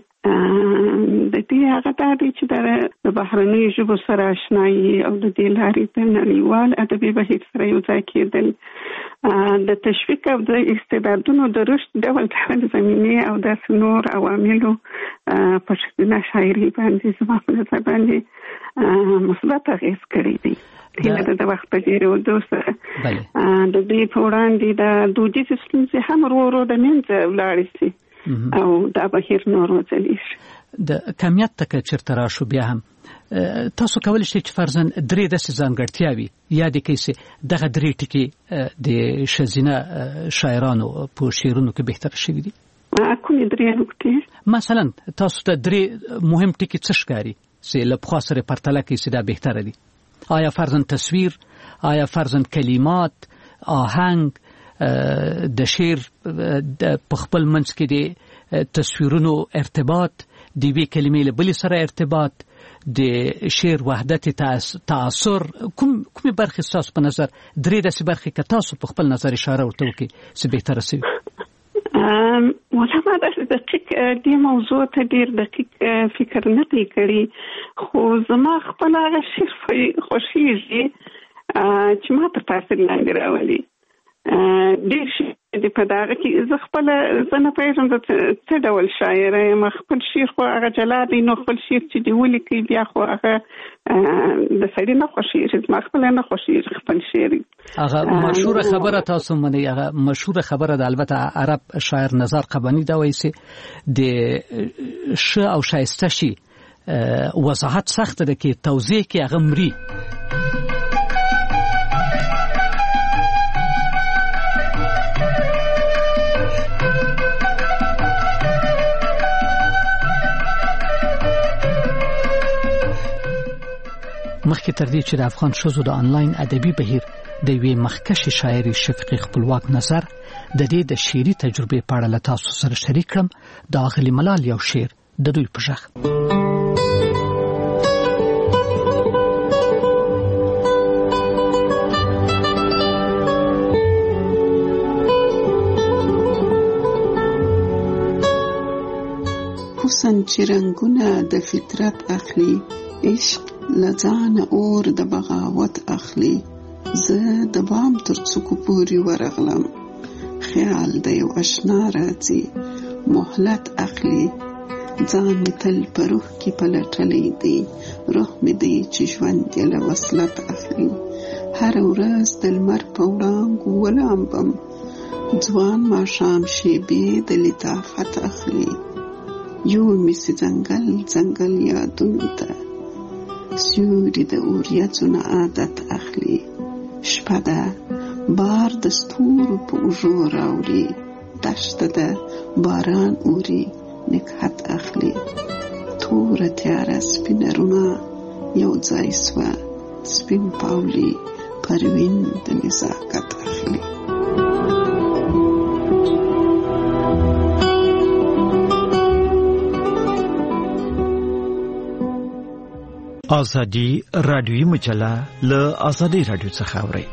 Speaker 15: د دې هغه دا دی چې د بهرنیو ژبو سره اشنایي او د دې لارې د نړیوال ادبي بهیر سره یو ځای کېدل د تشویق او د استعدادونو د رشد ډول ډول زمینې او داسې نور عواملو په ښځینه شاعري باندې زما په نظر باندې مثبت اغېز کړی دی. هیله د وخت په تېرېدو سره د دې په وړاندې د دودیزې ستونزې هم ورو ورو د منځه ولاړې شي او دا بهیر نور وځلی شي.
Speaker 14: د کمیت ته که چېرته راشو بیا هم تاسو کولی شئ چې فرضاً درې داسې ځانګړتیاوې یادې کړئ چې دغه درې ټکي د ښځینه شاعرانو په شعرونو کې بهتره شوي دي.
Speaker 15: کومې درې نقطې؟
Speaker 14: مثلا تاسو ته درې مهم ټکي څه ښکاري چې له پخوا سره پرتله کړئ چې دا بهتره دي؟ آیا فرضاً تصویر، آیا فرضاً کلمات، آهنګ، د شعر په خپل منځ کې د تصویرونو ارتباط، د یوې کلمې له بلې سره ارتباط، د شعر وحدت تعاصر، کوم کومې برخې ستاسو په نظر درې داسې برخې که تاسو په خپل نظر اشاره ورته وکړئ چې بهتره شوي؟
Speaker 15: والله ما داسې دقیق دې موضوع ته ډېر دقیق فکر نه دی کړی، خو زما خپل هغه شعر خوښېږي چې ما په تاثیر لاندې راولي. ډېر شي د په دغه کې زه خپل زه نه پوهېږم د څه ډول شاعره یم. خپل شعر خو هغه جلا دی، نو خپل شعر چې دې ولیکي بیا خو هغه د سړي نه خوښېږي، زما خپله نه خوښېږي خپل شعر.
Speaker 14: هغه مشهوره خبره تاسو منئ، هغه مشهوره خبره ده البته عرب شاعر نزار قبانی دا وایي چې د ښه او ښایسته شي وضاحت سخته ده کې توضیح کې هغه مري. مخکې تر دې چې د افغان ښځو د آنلاین ادبي بهیر د یوې مخکښې شاعرې شفیقې خپلواک نظر د دې د شعري تجربې په اړه له تاسو سره شریک کړم. د اغلې ملال یو شعر د دوی په غږ.
Speaker 15: حسن چې رنگونه د فطرت اخلي، عشق لځان اور د بغاوت اخلي. زه د بام تر څوکو پورې ورغلم، خیال د یو اشنا راځي مهلت اخلي. ځان مې تل په روح کې پلټلی دی، روح مې دی چې ژوند یې له وصلت اخلي. هر ورځ د لمر په وړانګو ولامبم، ځوان ماښام شیبې د لطافت اخلي. یو مې سي ځنګل ځنګل یادونو ته، سیوري د اوریځو نه عادت اخلي. شپه ده بار د ستورو په اوږو راوړي، دښته ده باران اوري نکهت اخلي. توره تیاره سپینه رڼا یو ځای سوه، سپین پاولي پروین د نزاکت اخلي.
Speaker 19: ازادي رادیوي مجله له ازادي رادیو څخه اوري.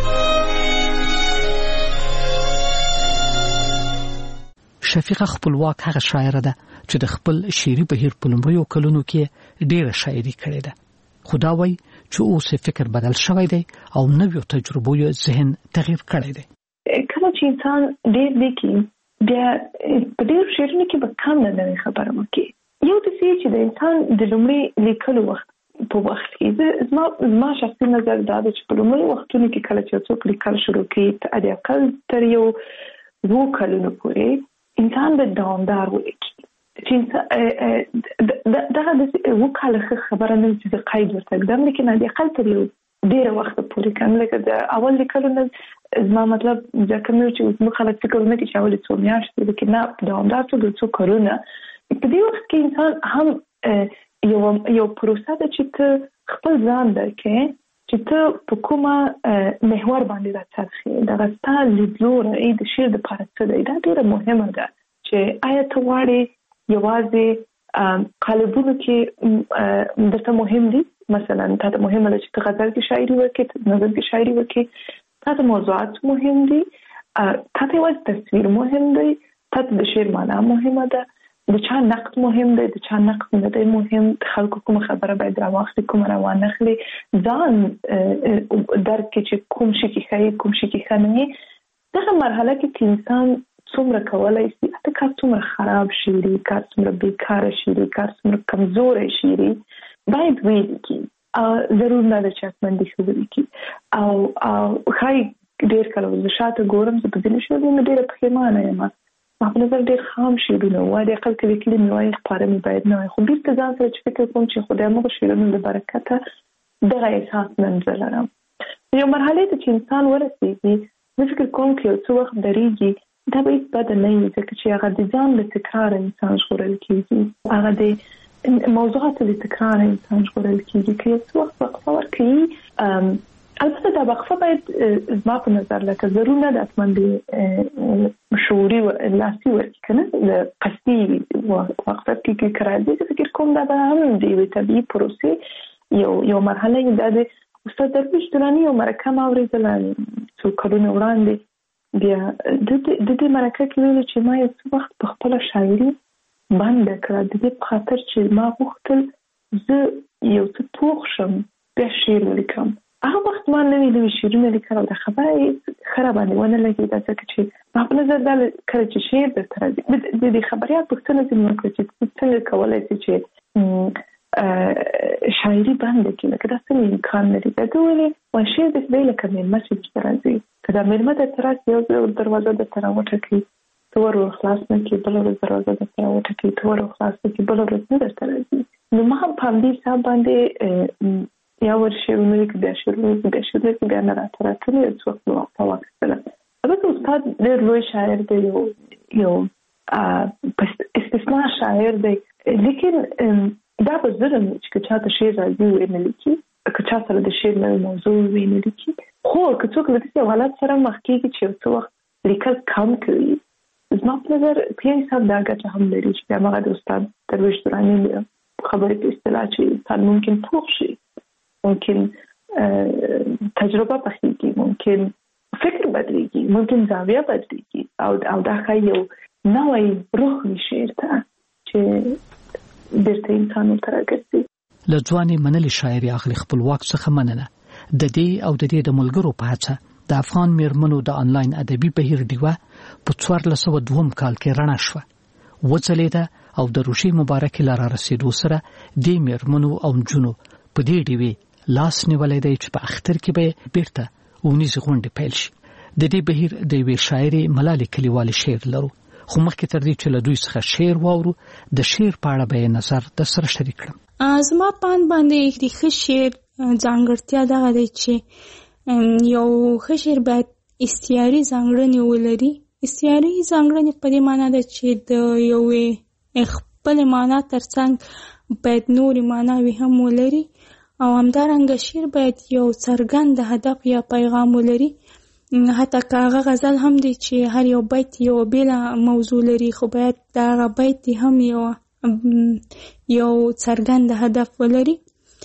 Speaker 19: شفیقه خپلواک هغه شاعره ده چې د خپل شعري بهیر په لومړیو کلونو کې ډېره شاعري کړې ده. خدا وایي چې اوس فکر بدل شوی دی او نویو تجربو یې ذهن تغییر کړی دی.
Speaker 16: کله چې انسان ډېر لیکي بیا په ډېر شعرونو کې به کم نه نوې خبره وکړي. یو د څه چې د انسان د لومړي لیکلو وخت په وخت کې زما زما شخصي نظر دا دی چې په لومړي وختونو کې کله چې څوک لیکل شروع کوي د اقل تر یو وو کلونو پورې انسان به دوامدار ولیکي. چې دغه د وکاله خبره نه چې د قید ورته ګدم لیکن د اقل تر یو ډېر وخت پورې کوم لکه د اول لیکلو نه زما مطلب ځکه نو چې موږ خلک فکر نه کوي چې اول څو میاشتې لیکن نه دوامدار څو د څو کلونه په دې وخت کې انسان هم یو یو پروسه ده چې ته خپل ځان درکې چې ته په کومه محور باندې راڅرخې دغه ستا لیدلوری د شعر دپاره څه دی. دا ډېره مهمه ده چې آیا ته غواړې یوازې قالبونو کې درته مهم دي، مثلا تا ته مهمه ده چې ته غزل کې شاعري وکړې، ته نظم کې شاعري وکړې، تا ته موضوعات مهم دي، تا ته یوازې تصویر مهم دی، تا ته د شعر معنا مهمه ده، د چا نقد مهم دی، د چا نقد نه دی مهم، خلکو کومه خبره باید راواخلي کومه راوانخلي، ځان درک کې چې کوم شي کې ښه کوم شي کې ښه نه وي. دغه مرحله کې چې انسان څومره کولی شي حتی کار څومره خراب شعري، کار څومره بیکاره شعري، کار څومره کمزوری شعري باید ولیکي. ضرور نه ده چې حتما دې ښه ولیکي. او ښایي ډېر کله زه شاته ګورم زه په ځینې شعرونو ډېره پښیمانه یم، ما په نظر ډېر خام شعرونه وایي، د عقل کې لیکلي مې وایي خپاره مې باید نه وایي، خو بېرته ځان سره چې فکر کوم چې خو د همغو شعرونو له برکته دغه احساس نن زه لرم. یو مرحلې ته چې انسان ورسېږي زه فکر کوم که یو څه وخت درېږي دا به هېڅ بده نه وي، ځکه چې هغه د ځان له تکراره انسان ژغورل کېږي، هغه د موضوعاتو له تکراره انسان ژغورل کېږي. که یو څه وخت وقفه ورکوي، البته دا وقفه باید زما په نظر لکه ضرور نه ده حتما د شعوري لاسي ورکړي که نه د قصدي وقفه کې که راځي زه فکر کوم دا به هم د یوې طبیعي پروسې یو یو مرحله یې دا د استاد درویش دراني یو مرکه ما اورېدله څو کلونه وړاندې. بیا د دې مرکه کې ویلي چې ما یو څه وخت په خپله شاعري بنده کړه د دې په خاطر چې ما غوښتل زه یو څه پوخ شم بیا شعر ولیکم. هغه وخت ما نوي نوي شعرونه لیکل او د خبره یې ښه راباندې ونه لګېده، ځکه چې ما په نظر دا کله چې شعر درته راځي د دې خبریال پوښتنه ځینې وکړه چې څنګه کولی شي چې شاعري بنده کړي، لکه دا څنګه امکان لري. دا ده ویلې وایي شعر داسې دی لکه مېلمه چې درته راځي، که دا مېلمه درته راسي یو دروازه درته راوټکوي ته ور ورخلاص نه کړي، بله ورځ دروازه درته راوټکوي ته ور ورخلاص نه کړي، بله ورځ نه درته راځي. نو ما هم په همدې حساب باندې یا ور شعرونه لیکي بیا شعرونه لیکي بیا شعرونه لیکي بیا نه راته راتلې یو څه وخت مې وقفه واخیستله. البته استاد ډېر لوی شاعر دی، یو یو استثنا شاعر دی، لیکن دا به ظلم چې که چاته شعر راځي ویې نه لیکي، که چا سره د شعر نوې موضوع ویې نه لیکي. خو که څوک له داسې حالت سره مخ کېږي چې یو څه وخت لیکل کم کوي، زما په نظر په یو حساب دا ګټه هم لري چې بیا همغه د استاد درویش دراني خبرې په اصطلاح چې انسان ممکن پوخ شي، ممکن تجربه پخېږي، ممکن فکر بدلېږي، ممکن زاویه بدلېږي او او دا ښایي یو نوی روح وي شعر ته چې بیرته انسان ورته راګرځي.
Speaker 14: له ځوانې منلې شاعرې اغلې خپلواک څخه مننه. د دې او د دې د ملګرو په هڅه د افغان میرمنو د انلاین ادبي بهیر ډیوه په څوارلس سوه دوه کال کې رڼا شوه، وځلېده او د روشي مبارکې لاره رسېدو سره دې میرمنو او نجونو په دې ډیوې لاس نیولی دی چې په اختر کې به بیرته اونیزې غونډې پیل شي. د دې بهیر د یوې شاعرې ملالې کلیوالې شعر لرو، خو مخکې تر دې چې له دوی څخه شعر واورو د شعر په اړه به یې نظر در سره شریک کړم.
Speaker 20: زما پاند باندې د ښه شعر ځانګړتیا دغه دی چې یو ښه شعر باید استعاري ځانګړنې ولري. استعاري ځانګړنې په دې معنا ده چې د یوې خپلې معنا ترڅنګ باید نورې معناوې هم ولري، او همدارنګه شعر باید یو څرګند هدف یا پیغام ولري. حتی که هغه غزل هم دی چې هر یو بیت یو بېله موضوع لري، خو باید د هغه بیت هم یو یو څرګند هدف ولري.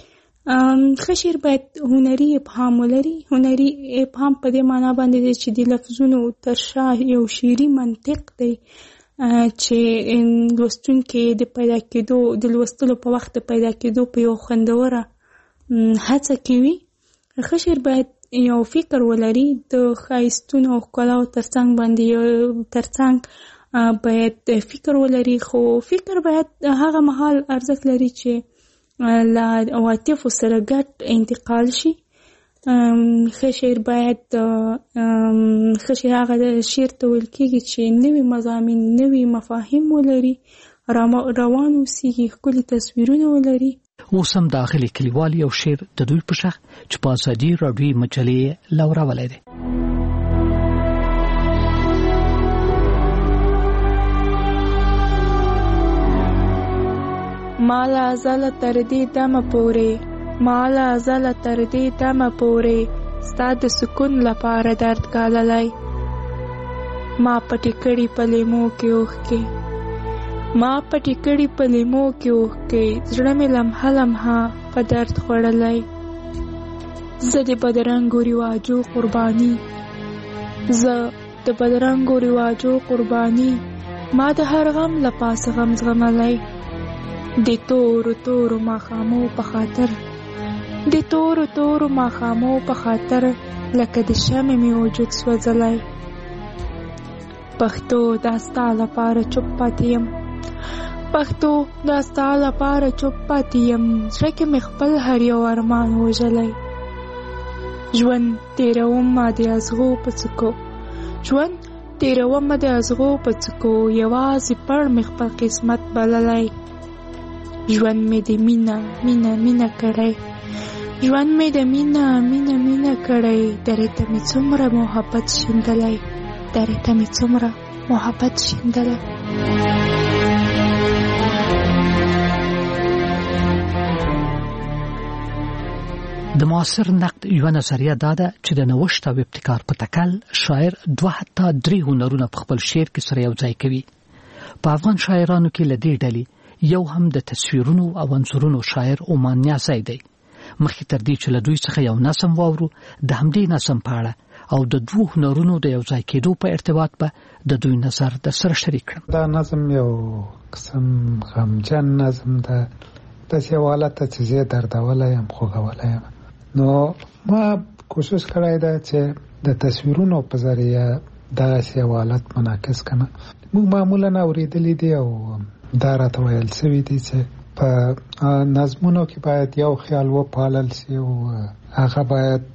Speaker 20: ښه شعر باید هنري ابهام ولري. هنري ابهام په دې معنا باندې دی چې د لفظونو تر شا یو شعري منطق دی چې لوستونکي د پیدا کېدو د لوستلو په وخت د پیدا کېدو په یو خوندوره هڅه کوي. ښه شعر باید یو فکر ولري، د ښایستونو او ښکلاو ترڅنګ باندې ترڅنګ باید فکر ولري، خو فکر باید هغه مهال ارزښت لري چې له عواطفو سره ګډ انتقال شي. ښه شعر باید ښه شعر هغه شعر ته ویل کېږي چې نوي مضامین نوي مفاهیم ولري، روان اوسېږي، ښکلي تصویرونه ولري.
Speaker 14: اوس هم د اغلې کلیوال یو شعر د دوی په شخ چې په ازادي راډیوي مجلې لورولی دی.
Speaker 18: مالا ازاله تر دې دمه پورې مالا ازاله تر دې دمه پورې ستا د سکون لپاره درد ګاللی، ما پټې کړي په لیمو کې اوښکې ما پټې کړي په لیمو کې اوښکې زړه مې لمحه لمحه په درد خوړلی. زه د بدرنګو رواجو قرباني زه د بدرنګو رواجو قرباني ما د هر غم له پاسه غم زغملی. د تورو تورو ماښامو په خاطر د تورو تورو ماښامو په خاطر لکه د شمع مې وجود سوځلی. پښتو دا ستا لپاره چوپ پاتې یم پښتو دا ستا لپاره چوپ پاتې یم زړه کې مې خپل هر یو ارمان وژلی. ژوند تېروم ما د ازغو په څکو ژوند تېروم ما د ازغو په څکو یوازې پړ مې خپل قسمت بللی. ژوند مې د مینه مینه مینه کړی ژوند مې د مینه مینه مینه کړی درې ته مې څومره محبت شیندلی درې ته مې څومره محبت شیندلی.
Speaker 14: د معاصر نقد یو نظریه دا ده چې د نوښت او ابتکار په تکل شاعر دوه حتی درې هنرونه په خپل شعر کې سره یو ځای کوي. په افغان شاعرانو کې له دې ډلې یو هم د تصویرونو او انځورونو شاعر عمان نیازی دی. مخکې تر دې چې له دوی څخه یو نظم واورو، د همدې نظم په اړه او د دوه هنرونو د یو ځای کېدو په ارتباط به د دوی نظر در سره شریک کړم.
Speaker 17: دا نظم یو قسم غمجن نظم ده، داسې یو حالت ته چې زه دردولی یم خوږولی یم. نو ما کوشش کړی ده چې د تصویرونو په ذریعه دغسې یو حالت منعکس کړم. موږ معمولا اورېدلی دي او دا راته ویل سوي دي چې په نظمونو کې باید یو خیال وپالل شي او هغه باید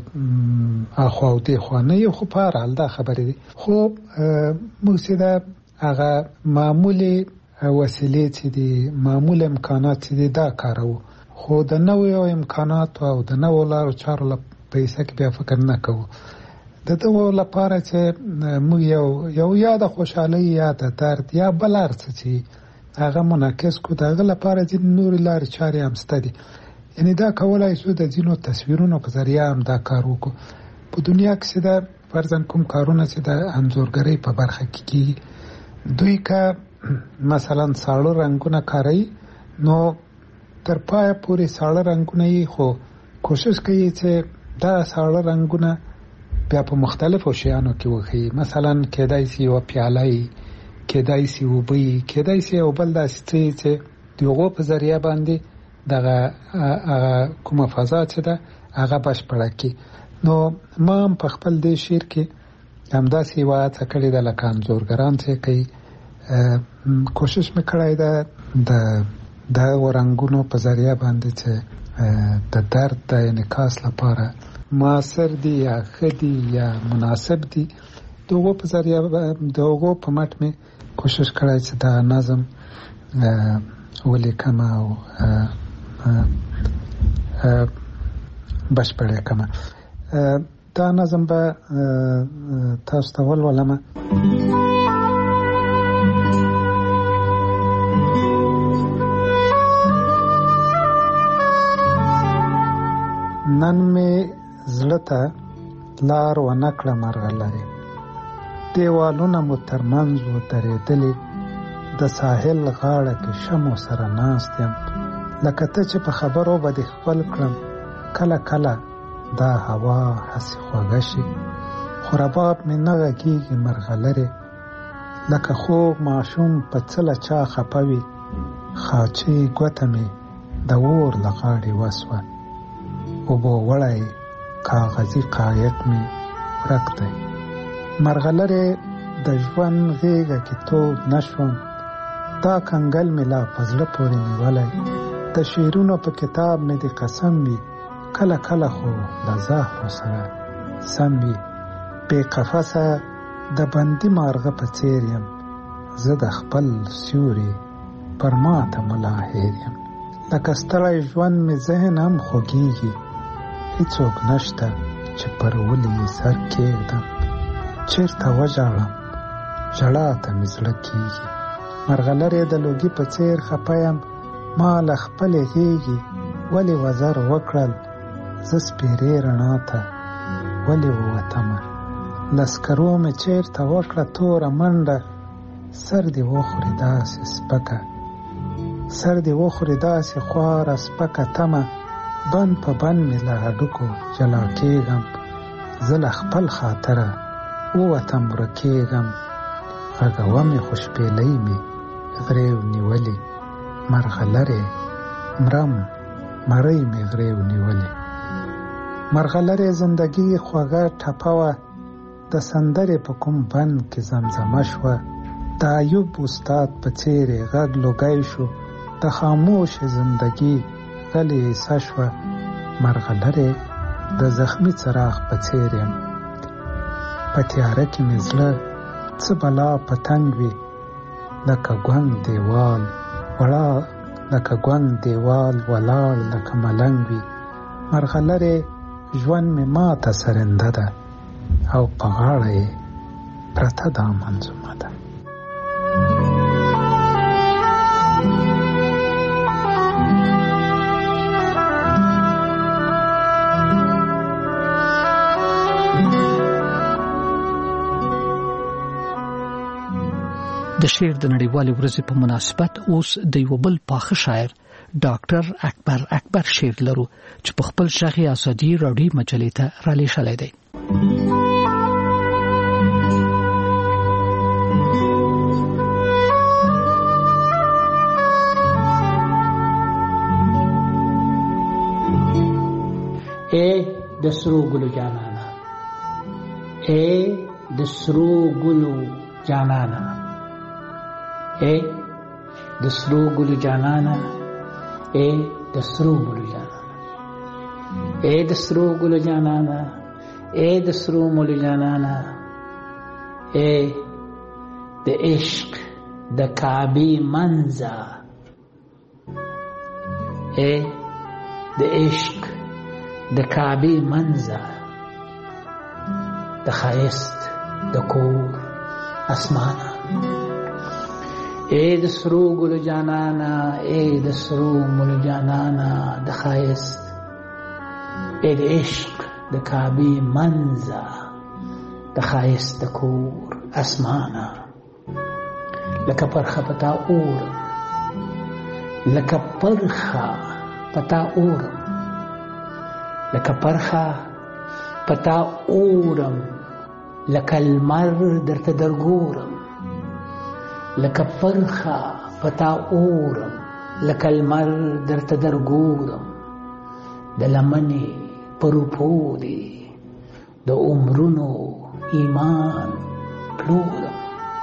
Speaker 17: اخوا او دېخوا نه یو، خو په هر حال دا خبرې دي. خو موږ چې دا هغه معمولې وسیلې چې دي معمول امکانات چې دي دا کاروو، خو د نویو امکاناتو او د نوو لارو چارو په حصه کې بیا فکر نه کوو. د دغو لپاره چې موږ یو یو یا د خوشحالۍ یا د درد یا بل هر څه چې هغه منعکس کړو، د هغه لپاره ځینې نورې لارې چارې هم شته دي. یعنې دا کولی شو د ځینو تصویرونو په ذریعه هم دا کار وکړو. په دنیا کې چې دا فرضاً کوم کارونه چې د انځورګرۍ په برخه کې کېږي، دوی که مثلا ساړه رنګونه کاروي نو تر پایه پورې ساړه رنګونه یې، خو کوشش کوي چې دا ساړه رنګونه بیا په مختلفو شیانو کې وښیي. مثلا کېدای شي یوه پیاله یي، کېدای شي اوبه یي، کېدای شي یو بل داسې څه یي چې د هغو په ذریعه باندې دغه کومه فضا چې ده هغه بشپړه کړي. نو ما هم په خپل دې شعر کې همداسې یوه هڅه کړې ده لکه انځورګران چې کوي. کوشش مې کړی ده د دغو رنګونو په ذریعه باندې چې د درد د انعکاس لپاره معاصر دي یا ښه دي یا مناسب دي، د هغو په ذریعه د هغو په مټ مې کوشش کړی چې دا نظم ولیکم او بشپړ یې کړم. دا نظم به تاسو ته ولولم. نن مې زړه ته لار ونه کړه مرغلرې، دیوالونه مو ترمنځ ودرېدلې، د ساحل غاړه کې شمو سره ناست یم، لکه ته چې په خبرو به دې خپل کړم کله کله دا هوا هسې خوږه شي خو رباب مې نه غږېږي مرغلرې لکه خوږ ماشوم په څه له چا خفه وي خاچې ګوته مې د اور له غاړې وسوه اوبو وړی کاغذي قایق مې ورک دی مرغلرې د ژوند غېږه کې تود نه شوم دا کنګل مې لا په زړه پورې نیولی د شعرونو په کتاب مې د قسم وي کله کله خو د زهرو سره سم وي بې قفسه د بندي مارغه په څېر یم زه د خپل سیوري پر ماته ملا هېر یم لکه ستړی ژوند مې ذهن هم خوږېږي هېڅوک نشته چې پر ولې یې سر کېږدم چېرته وژاړم ژړا ته مې زړه کېږي مرغلرې د لوګي په څېر خفه یم ما له خپلې غېږې ولې وزر وکړل زه سپېرې رڼا ته ولې ووتمه لسکرو مې چېرته وکړه توره منډه سر دې وخوري داسې سپکه سر دې وخوري داسې خواره سپکه تمه بند په بند مې له هډوکو جلا کېږم زه له خپل خاطره ووتم ورکېږم غږوه مې خو شپېلۍ مې غریو نیولې مرغلرې مرم مرۍ مې غریو نیولې مرغلرې زندګي خوږه ټپه وه د سندرې په کوم بند کې زمزمه شوه د ایوب استاد په څېر غږ لوګی شو د خاموش زندګي غلې ایسه شوه مرغلرې د زخمي څراغ په څېر یم په تیاره کې مې زړه څه بلا پتنګ وي لکه ګونګ دیوال وړا لکه ګونګ دیوال ولاړ لکه ملنګ وي مرغلرې ژوند مې ماته سرنده ده او په غاړه یې پرته دا منظومه ده
Speaker 14: د شعر د نړیوالې ورځې په مناسبت اوس د یو بل پاخه شاعر ډاکټر اکبر اکبر شعر لرو چې په خپل شاخي ازادي راډیو مجلې ته را لېږلی دی.
Speaker 21: اے د سرو ګلو جانانا اے د سرو ګلو جانانا اے د سرو ګلو جانانا اے د سرو ګلو جانانا اے د سرو ګلو جانانا اے د سرو ګلو جانانا اے د عشق د کعبه منزا اے د عشق د کعبه منزا د خایست د کور اسمانه اے د سرو ګل جانانا اے د سرو مل جانانا د خایست اے د عشق د کعبه منزا د خایست د کور اسمانه لکه پرخه پتا اور لکه پرخه پتا اور لکه پرخه پتا اورم لکه المر درته درګورم لکه پرخه پتا اورم لکه المر درته درګورم د لمنې پروپو دی د عمرونو ایمان پلورم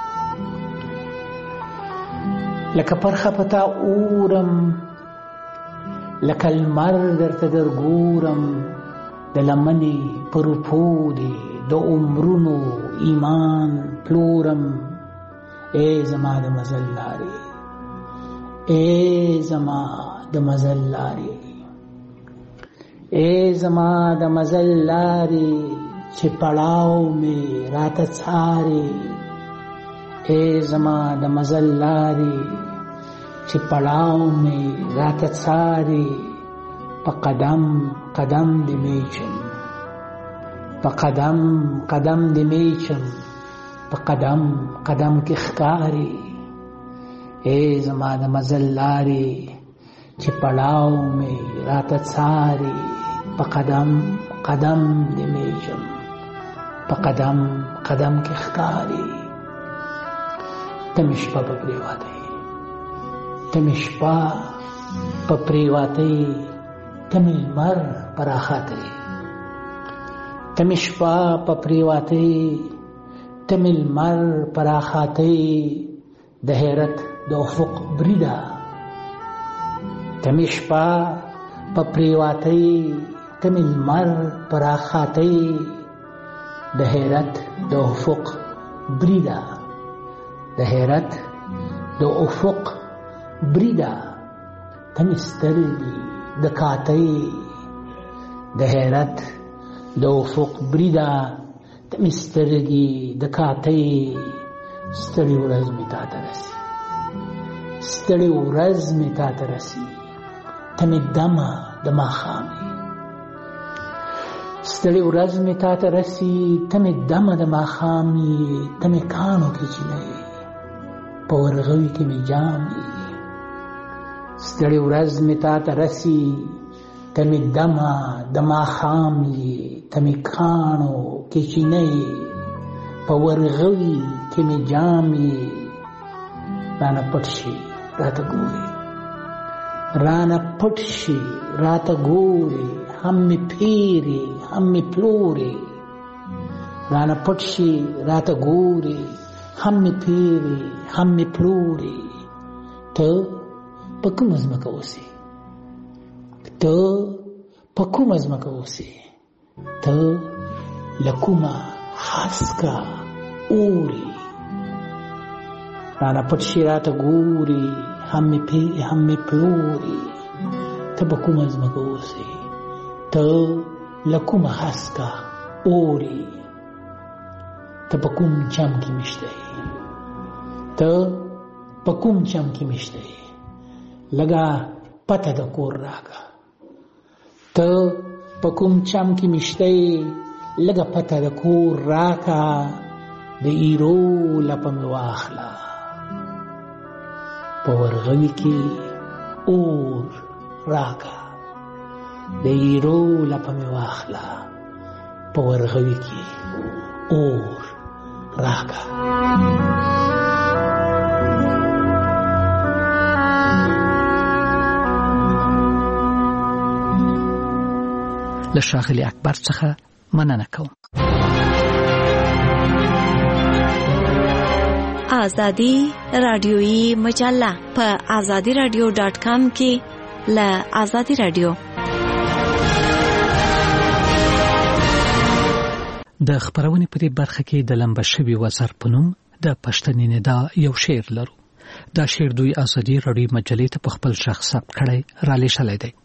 Speaker 21: لکه پرخه پتا اورم لکه المر درته درګورم د لمنې پروپو دی د عمرونو ایمان پلورم اے زما د مزل لارې اے زما د مزل لارې اے زما د مزل لارې چې پړاو مې راته څارې اے زما د مزل لارې چې پړاو مې راته څارې په قدم قدم دې میچم په قدم قدم دې میچم په قدم قدم کې ښکارې اے زما د مزل لارې چې پړاو مې راته څاري په قدم قدم دې میجم په قدم قدم کې ښکاري ته مې شپه په پرېواتۍ ته مې شپه په پرېواتۍ ته مې لمر په راخاتۍ ته مې شپه په پرېواتۍ ته مې لمر په راخاتۍ د حیرت د افق بریده ته مې شپه په پرېواتۍ ته مې لمر په راخاتۍ د حیرت د افق بریده د حیرت د افق بریده ته مې سترګې د کاتۍ د حیرت د افق بریده ته مې سترګې د کاتۍ ستړې ورځ مې تا ته رسي ستړې ورځ مې تا ته رسي ته مې دمه د ماښامې ستړې ورځ مې تا ته رسي ته مې دمه د ماښامې ته مې کاڼو کې چینی په ورغوي کې مې جامې ستړې ورځ مې تا ته رسي ته مې دمه د ماښامې ته مې کاڼو کې چینی په ورغوي کې مې جامې رانه پټ شي راته ګوري رانه پټ شي راته ګوري هم مې پیري هم مې پلوري رانه پټ شي راته ګوري هم مې پیري هم مې پلوري ته په کومه ځمکه اوسې ته په کومه ځمکه اوسې ته له کومه هسکه اوري رانه پټ شي راته ګوري هم مې پیري هم مې پلوري ته په کومه ځمکه اوسې ته له کومه هسکه اوري ته په کوم چم کې مشته ته په کوم چم کې مشته لګا پته د کور راکا ته په کوم چم کې مشته لګا پته د کور راکا د ایرو لپه مې واخله په ورغوي کې اور راکا د ایرو لپه مې واخله په ورغوي کې اور راکا
Speaker 14: له ښاغلي اکبر څخه مننه کوم.
Speaker 2: آزادی رادیویی مجله په آزادی رادیو ډاټ کام کې له آزادی رادیو
Speaker 14: د خبرونې په دې برخه کې د لمبه شوي وزر په نوم د پښتني ندا یو شعر لرو. دا شعر دوی آزادی رادیو مجلې ته په خپل شخص ثبت کړی را لېږلی دی.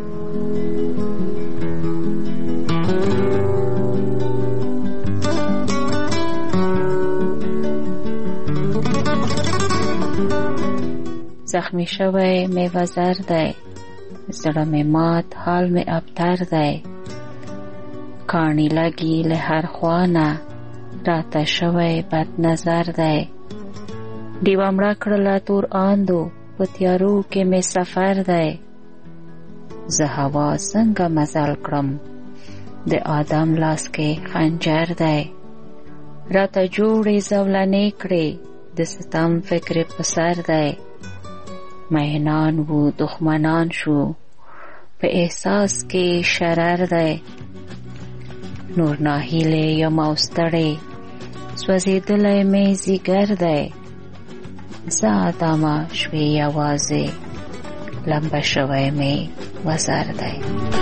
Speaker 22: زخمی شوی می وزر دی زړه می مات حال می ابتر دی کانی لگی له هر خوانه راته شوی بد نظر دی دیوه مړه کړله تور آندو په تیارو کې می سفر دی زه هوا څنګه مزل کړم د آدم لاس کې خنجر دی راته جوړې زولنې کړې د ستم فکر په سر دی مهنان و دښمنان شو په احساس کې شرر دی نور ناهیلې یم او ستړې سوځېدلی مې ځیګر دی زه آدمه شوې یوازې لمبه شوی مې وزر دی.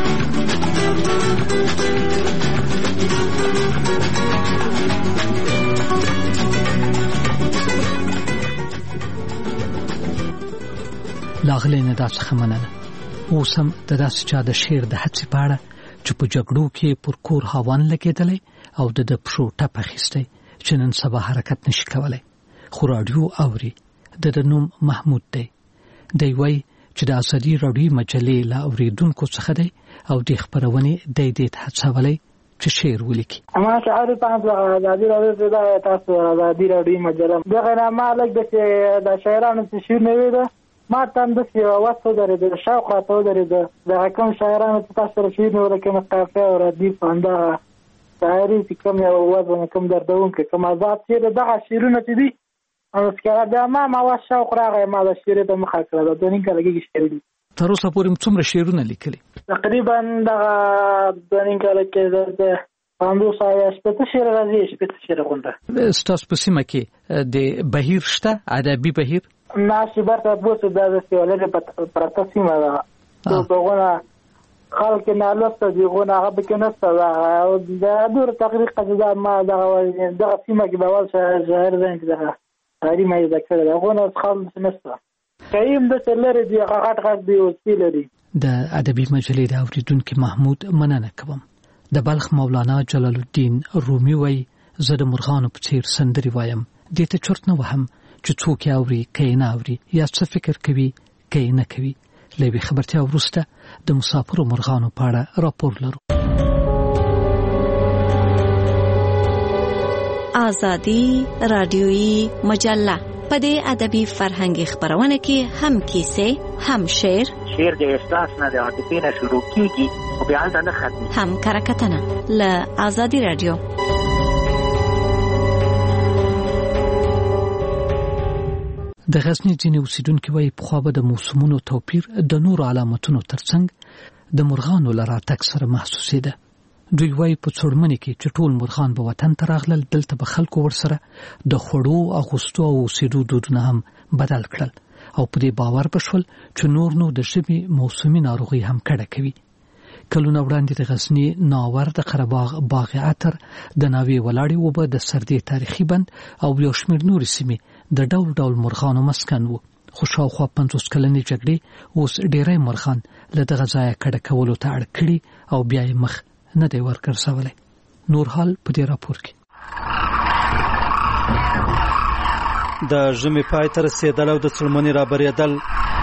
Speaker 14: لاغلی نه دا څخه مننه. اوس هم د داسې چا د شعر د هڅې په اړه چې په جګړو کې پر کور هاوان لګېدلی او د د پښو ټپ اخیستی چې نن سبا حرکت نشي کولی خو راډیو اوري. د د نوم محمود دی. دی وایي چې د آزادي راډیو مجلې له اورېدونکو څخه دی او د خپرونې دی دې ته هڅولی چې شعر ولیکي.
Speaker 23: ما شعر تاسو آزادي راډیو ته تاسو آزادي راډیو مجله دغه نه ما لګ د شاعرانو څخه شعر نه ویل ما ته هم داسې یو هوس ودرېده، شوق راته ودرېده. دغه کوم شاعرانو چې تاسو سره شعرونه ولکه قافیه او ردیف په همدغه شاعري چې کوم یو وزن کوم دردونکی کوم آزاد شعر دغه شعرونه چې دي نو څکه بیا ما ما وا شوق راغی، ما د شعر ته مخه کړه. دوه نیم کاله کې شعر دي.
Speaker 14: تر اوسه پورې څومره شعرونه لیکلي؟
Speaker 23: تقریبا دغه دوه نیم کاله کې د پنځوس یا شپږ شعر راځي، شپږ شعر غونډه.
Speaker 14: ستاسو په سیمه کې د بهیر شته، ادبي بهیر؟
Speaker 23: نه چې برته بوسه د سیولې په پرته سیمه ده. دغه خلک نه لسته دی غونه هغه به کې نسته او د دور تقریبا قضا ما دغه دغه سیمه کې به ول شهر زین دغه هري مې ذکر ده غونه خالص نسته. کایم د سلری دی هغه غټ غټ دی او سیلری.
Speaker 14: د ادبي مجلې د اوریدونکو محمود مننه کوم. د بلخ مولانا جلال الدین رومي وای زه د مرغانو په څیر سندري وایم، دې ته چرت نه وهم چې څوک اوري کین اوري یا څه فکر کوي کین کوي. لوي خبرتیا ورسته د مسافر مرغانو په اړه راپور لرو.
Speaker 2: آزادی رادیویی مجله په دې ادبي فرهنګي خبرونه کې هم کیسې، هم شعر،
Speaker 4: شعر د احساس نه د عاطفې نه شروع کیږي او بیا نه ختمي،
Speaker 2: هم کرکټنه له آزادی رادیو.
Speaker 14: د غزنی ځینې اوسیدونکو وايي په خو به د موسمونو توپیر د نور علامتونو ترڅنګ د مرغانو لراتک سره محسوسېده. دوی وايي په څوړمنې کې چې ټول مرغان به وطن ته راغلل، دلته به خلکو ورسره د خوړو، اغوستو او اوسېدو دودونه هم بدل کړل او په دې باور بشول چې نور نو د ژمي موسمي ناروغي هم کډه کوي. کلونه وړاندې د غزنی ناور د قرهباغ باغ عطر د ناوې ولاړې وبه د سردې تاریخي بند او یو شمېر نورې سیمې د ډول ډول مرغانو مسکن وو. خو شاوخوا پنځوس کلنې جګړې اوس ډېری مرغان له دغه ځایه کډه کولو ته اړ کړي او بیا یې مخ نه دی ورګرځولی. نور حال په دې راپور کې.
Speaker 5: د ژمي پای ته رسېدل او د څړمنې رابرېدل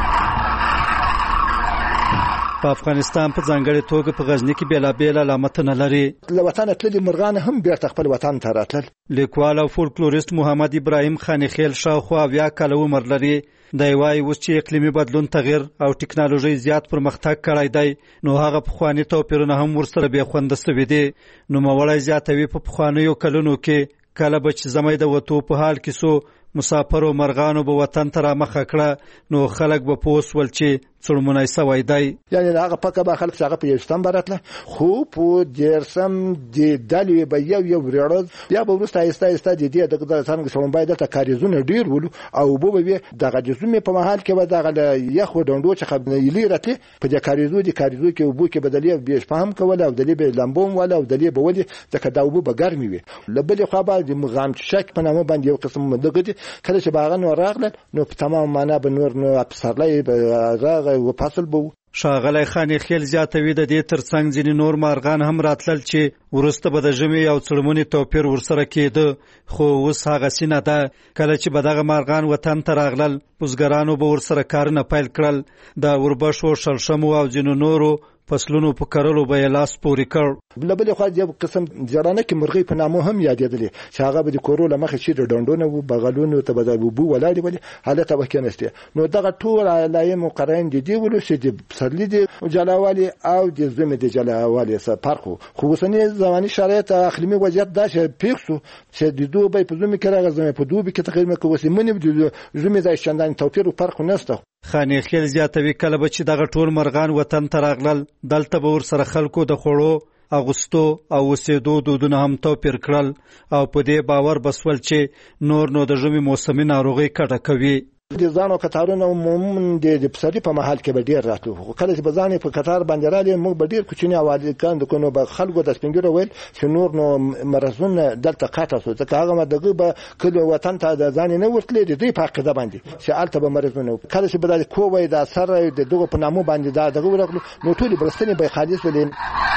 Speaker 5: په افغانستان په ځانګړې توګه په غزنی کې بیلابېل علامتونه لري.
Speaker 6: له وطنه تللي مرغان هم بیرته خپل وطن ته راتلل.
Speaker 5: لیکوال او فولکلوریست محمد ابراهیم خانخیل شاوخوا اویا کاله عمر لري. دی وايي اوس چې اقلیمي بدلون تغیر او ټکنالوژي زیات پرمختګ کړی دی نو هغه پخواني توپیرونه هم ورسره بې خونده سوي دي. نوموړی زیاتوي په پخوانیو کلونو کې کله به چې زمۍ د وتو په حال کې سو مسافرو مرغانو به وطن ته رامخه کړه نو خلک به پوه سول چې څړمونی سوی دی.
Speaker 6: یعنې د هغه پکه به خلک چې هغه په یوستم به راتله خو په دیرسم د ډلې به یو یو وریړه بیا به وروسته آهسته آهسته د دې دغه څرنګه څړمبی دلته کاریزونه ډېر ولو او اوبه به وي دغه د ژمي په مهال کې به دغه له یخو ډنډو څخه ایلې راتلې په دې کاریزو د کاریزو کې اوبو کې به دلې بې شپه هم کوله او دلې به لمبو هم واله او دلې به ولې ځکه دا اوبه به ګرمې وي. له بلې خوا به د مغامچک په نامه باندې یو قسم دغه دي کله چې به هغه نور راغلل نو په تمام معنا به نور نو پسرلی راغی و فصل به.
Speaker 5: ښاغلی خانخیل زیاتوي د دې ترڅنګ ځینې نور مارغان هم راتلل چې وروسته به د ژمي او څړمونې توپیر ورسره کېده خو اوس هغسې نه ده. کله چې به دغه مارغان وطن ته راغلل بزګرانو به ورسره کارونه پیل کړل. د وربشو، شړشمو او ځینو نورو فصلونو په کرلو به یې لاس پورې کړ.
Speaker 6: له بلې خوا یو قسم زړانکې مرغۍ په نامه هم یادېدلې چې هغه به د کورو له مخې چې د ډنډو نه وو بغلونو ته به د اوبو ولاړې ولې هلته به کېناستې نو دغه ټول علایم و قراین د دې ولو چې د پسرلي د جلاوالي او د ژمي د جلاوالي سره فرق وو. خو اوسني زماني شرایط اقلیمي وضعیت دا چې پیښ شو چې د دوبی په ژمي کې راغلی په دوبي کې تقریبا که اوس منې د ژمي ځای چندانې توپیر و فرق نشته.
Speaker 5: خانخیل زیاتوي کله به چې دغه ټول مرغان وطن ته راغلل دلته به ورسره خلکو د خوړو، اغوستو او اوسېدو دودونه هم توپیر کړل او په دې باور بسول چې نور نو د ژمي موسمي ناروغۍ کډه کوي.
Speaker 6: د ځانو کتارونه عموما د پسرلي په محل کې به ډېر راتلو خو کله چې به ځانې په کتار باندې رالې موږ به ډېر کوچني اوالکان د نو به خلکو د سپین ږیرو ویل چې نور نو مرضونه دلته قطع شو ځکه هغه دغه به کله وطن ته د ځانې نه ورتلې د دوی په عقیده باندې چې هلته به مرضونه کله چې به د کووی د سر د دغه په نامو باندې دا دغه ورغلو نو ټولې بلستنې به خالص ولې.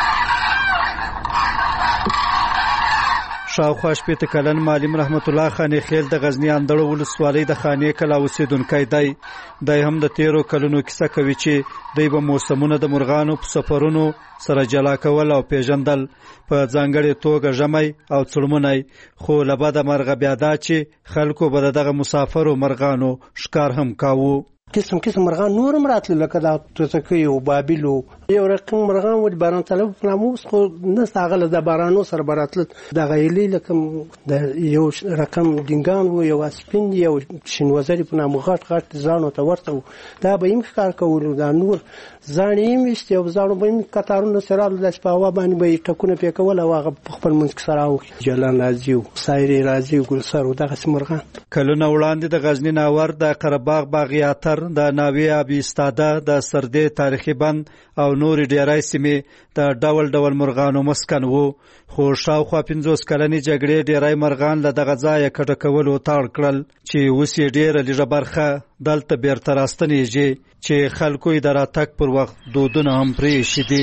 Speaker 5: شاوخوا شپېته کلن معلم رحمت الله خانخیل د غزنی اندړو ولسوالۍ د خانې کلا اوسېدونکی دی. دی هم د تیرو کلونو کیسه کوي چې دی به موسمونه د مرغانو په سفرونو سره جلا کول او پیژندل په ځانګړې توګه ژمی او څړمونی خو له بده مرغه بیا دا چې خلکو به د دغه مسافرو مرغانو ښکار هم کاوه.
Speaker 3: قسم قسم مرغان نورم راتل لکه دا توتکۍ او بابل یو رقم مرغان ول باران طلب ناموس خو نه ساغله د بارانو سره براتل د غیلی لکه د یو رقم دینګان و یو اسپین یو شینوزری په نامو غټ غټ ځانو ته ورته دا به یې کار کول دا نور ځانې مشته او ځانو به کتارونه سره د شپاوا باندې به ټکونه پې کول او هغه خپل منځ سره او جلان راځي او سایری راځي ګلسر او دغه مرغان
Speaker 5: کلونه وړاندې د غزنی ناور د قرهباغ باغیاتر د ناوی ابي استاده د سردې تاریخي بند او نور ډیرای سیمې د ډول ډول مرغانو مسکن وو خو شاوخوا پنځوس کلنې جګړې ډیرای مرغان له دغه ځایه کډه کولو تاړ کړل چې اوس یې ډیره لږه برخه دلته بیرته راستنیږي چې خلکو یې د راتګ پر وخت دودونه هم پرېښي دي.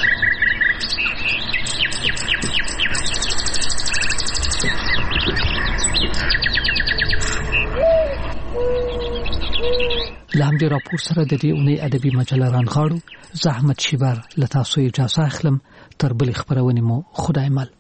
Speaker 14: لامدې راپور سره د دې اونۍ ادبي مجله رانغاړو. زه احمد شیبر له تاسو اجازه اخلم. تر بلې خپرونې مو خدای مل.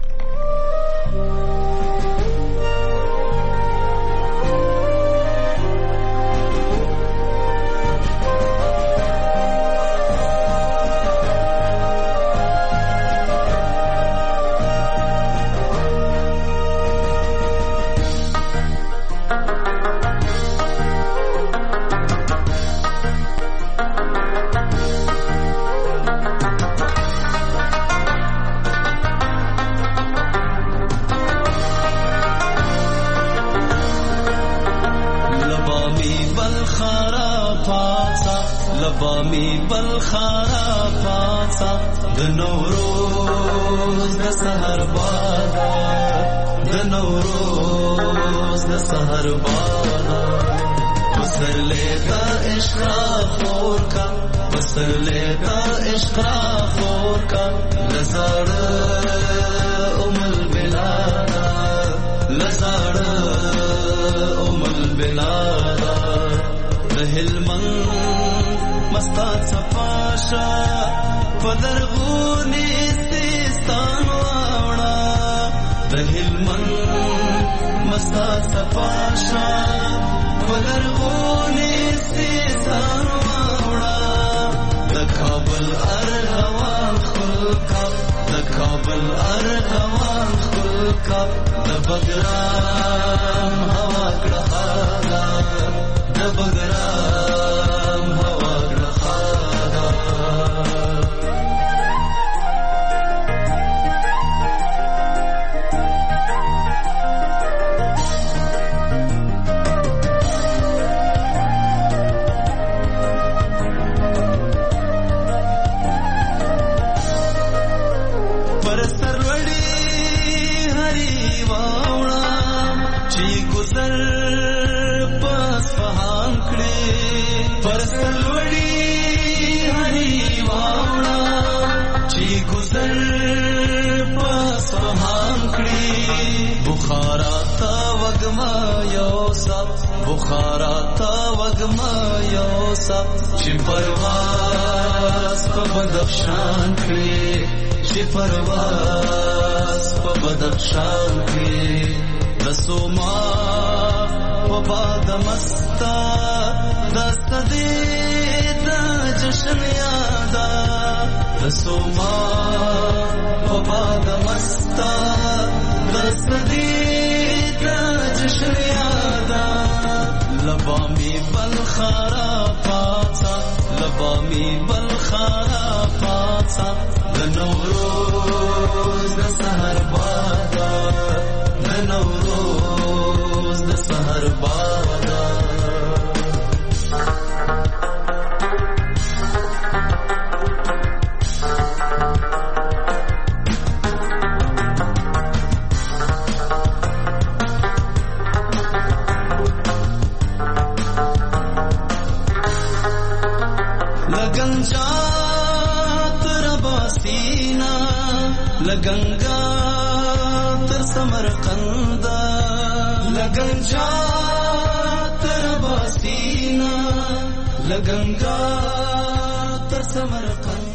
Speaker 8: لگنگا تر سمرقند لگنجا تر باسینا لگنگا تر سمرقند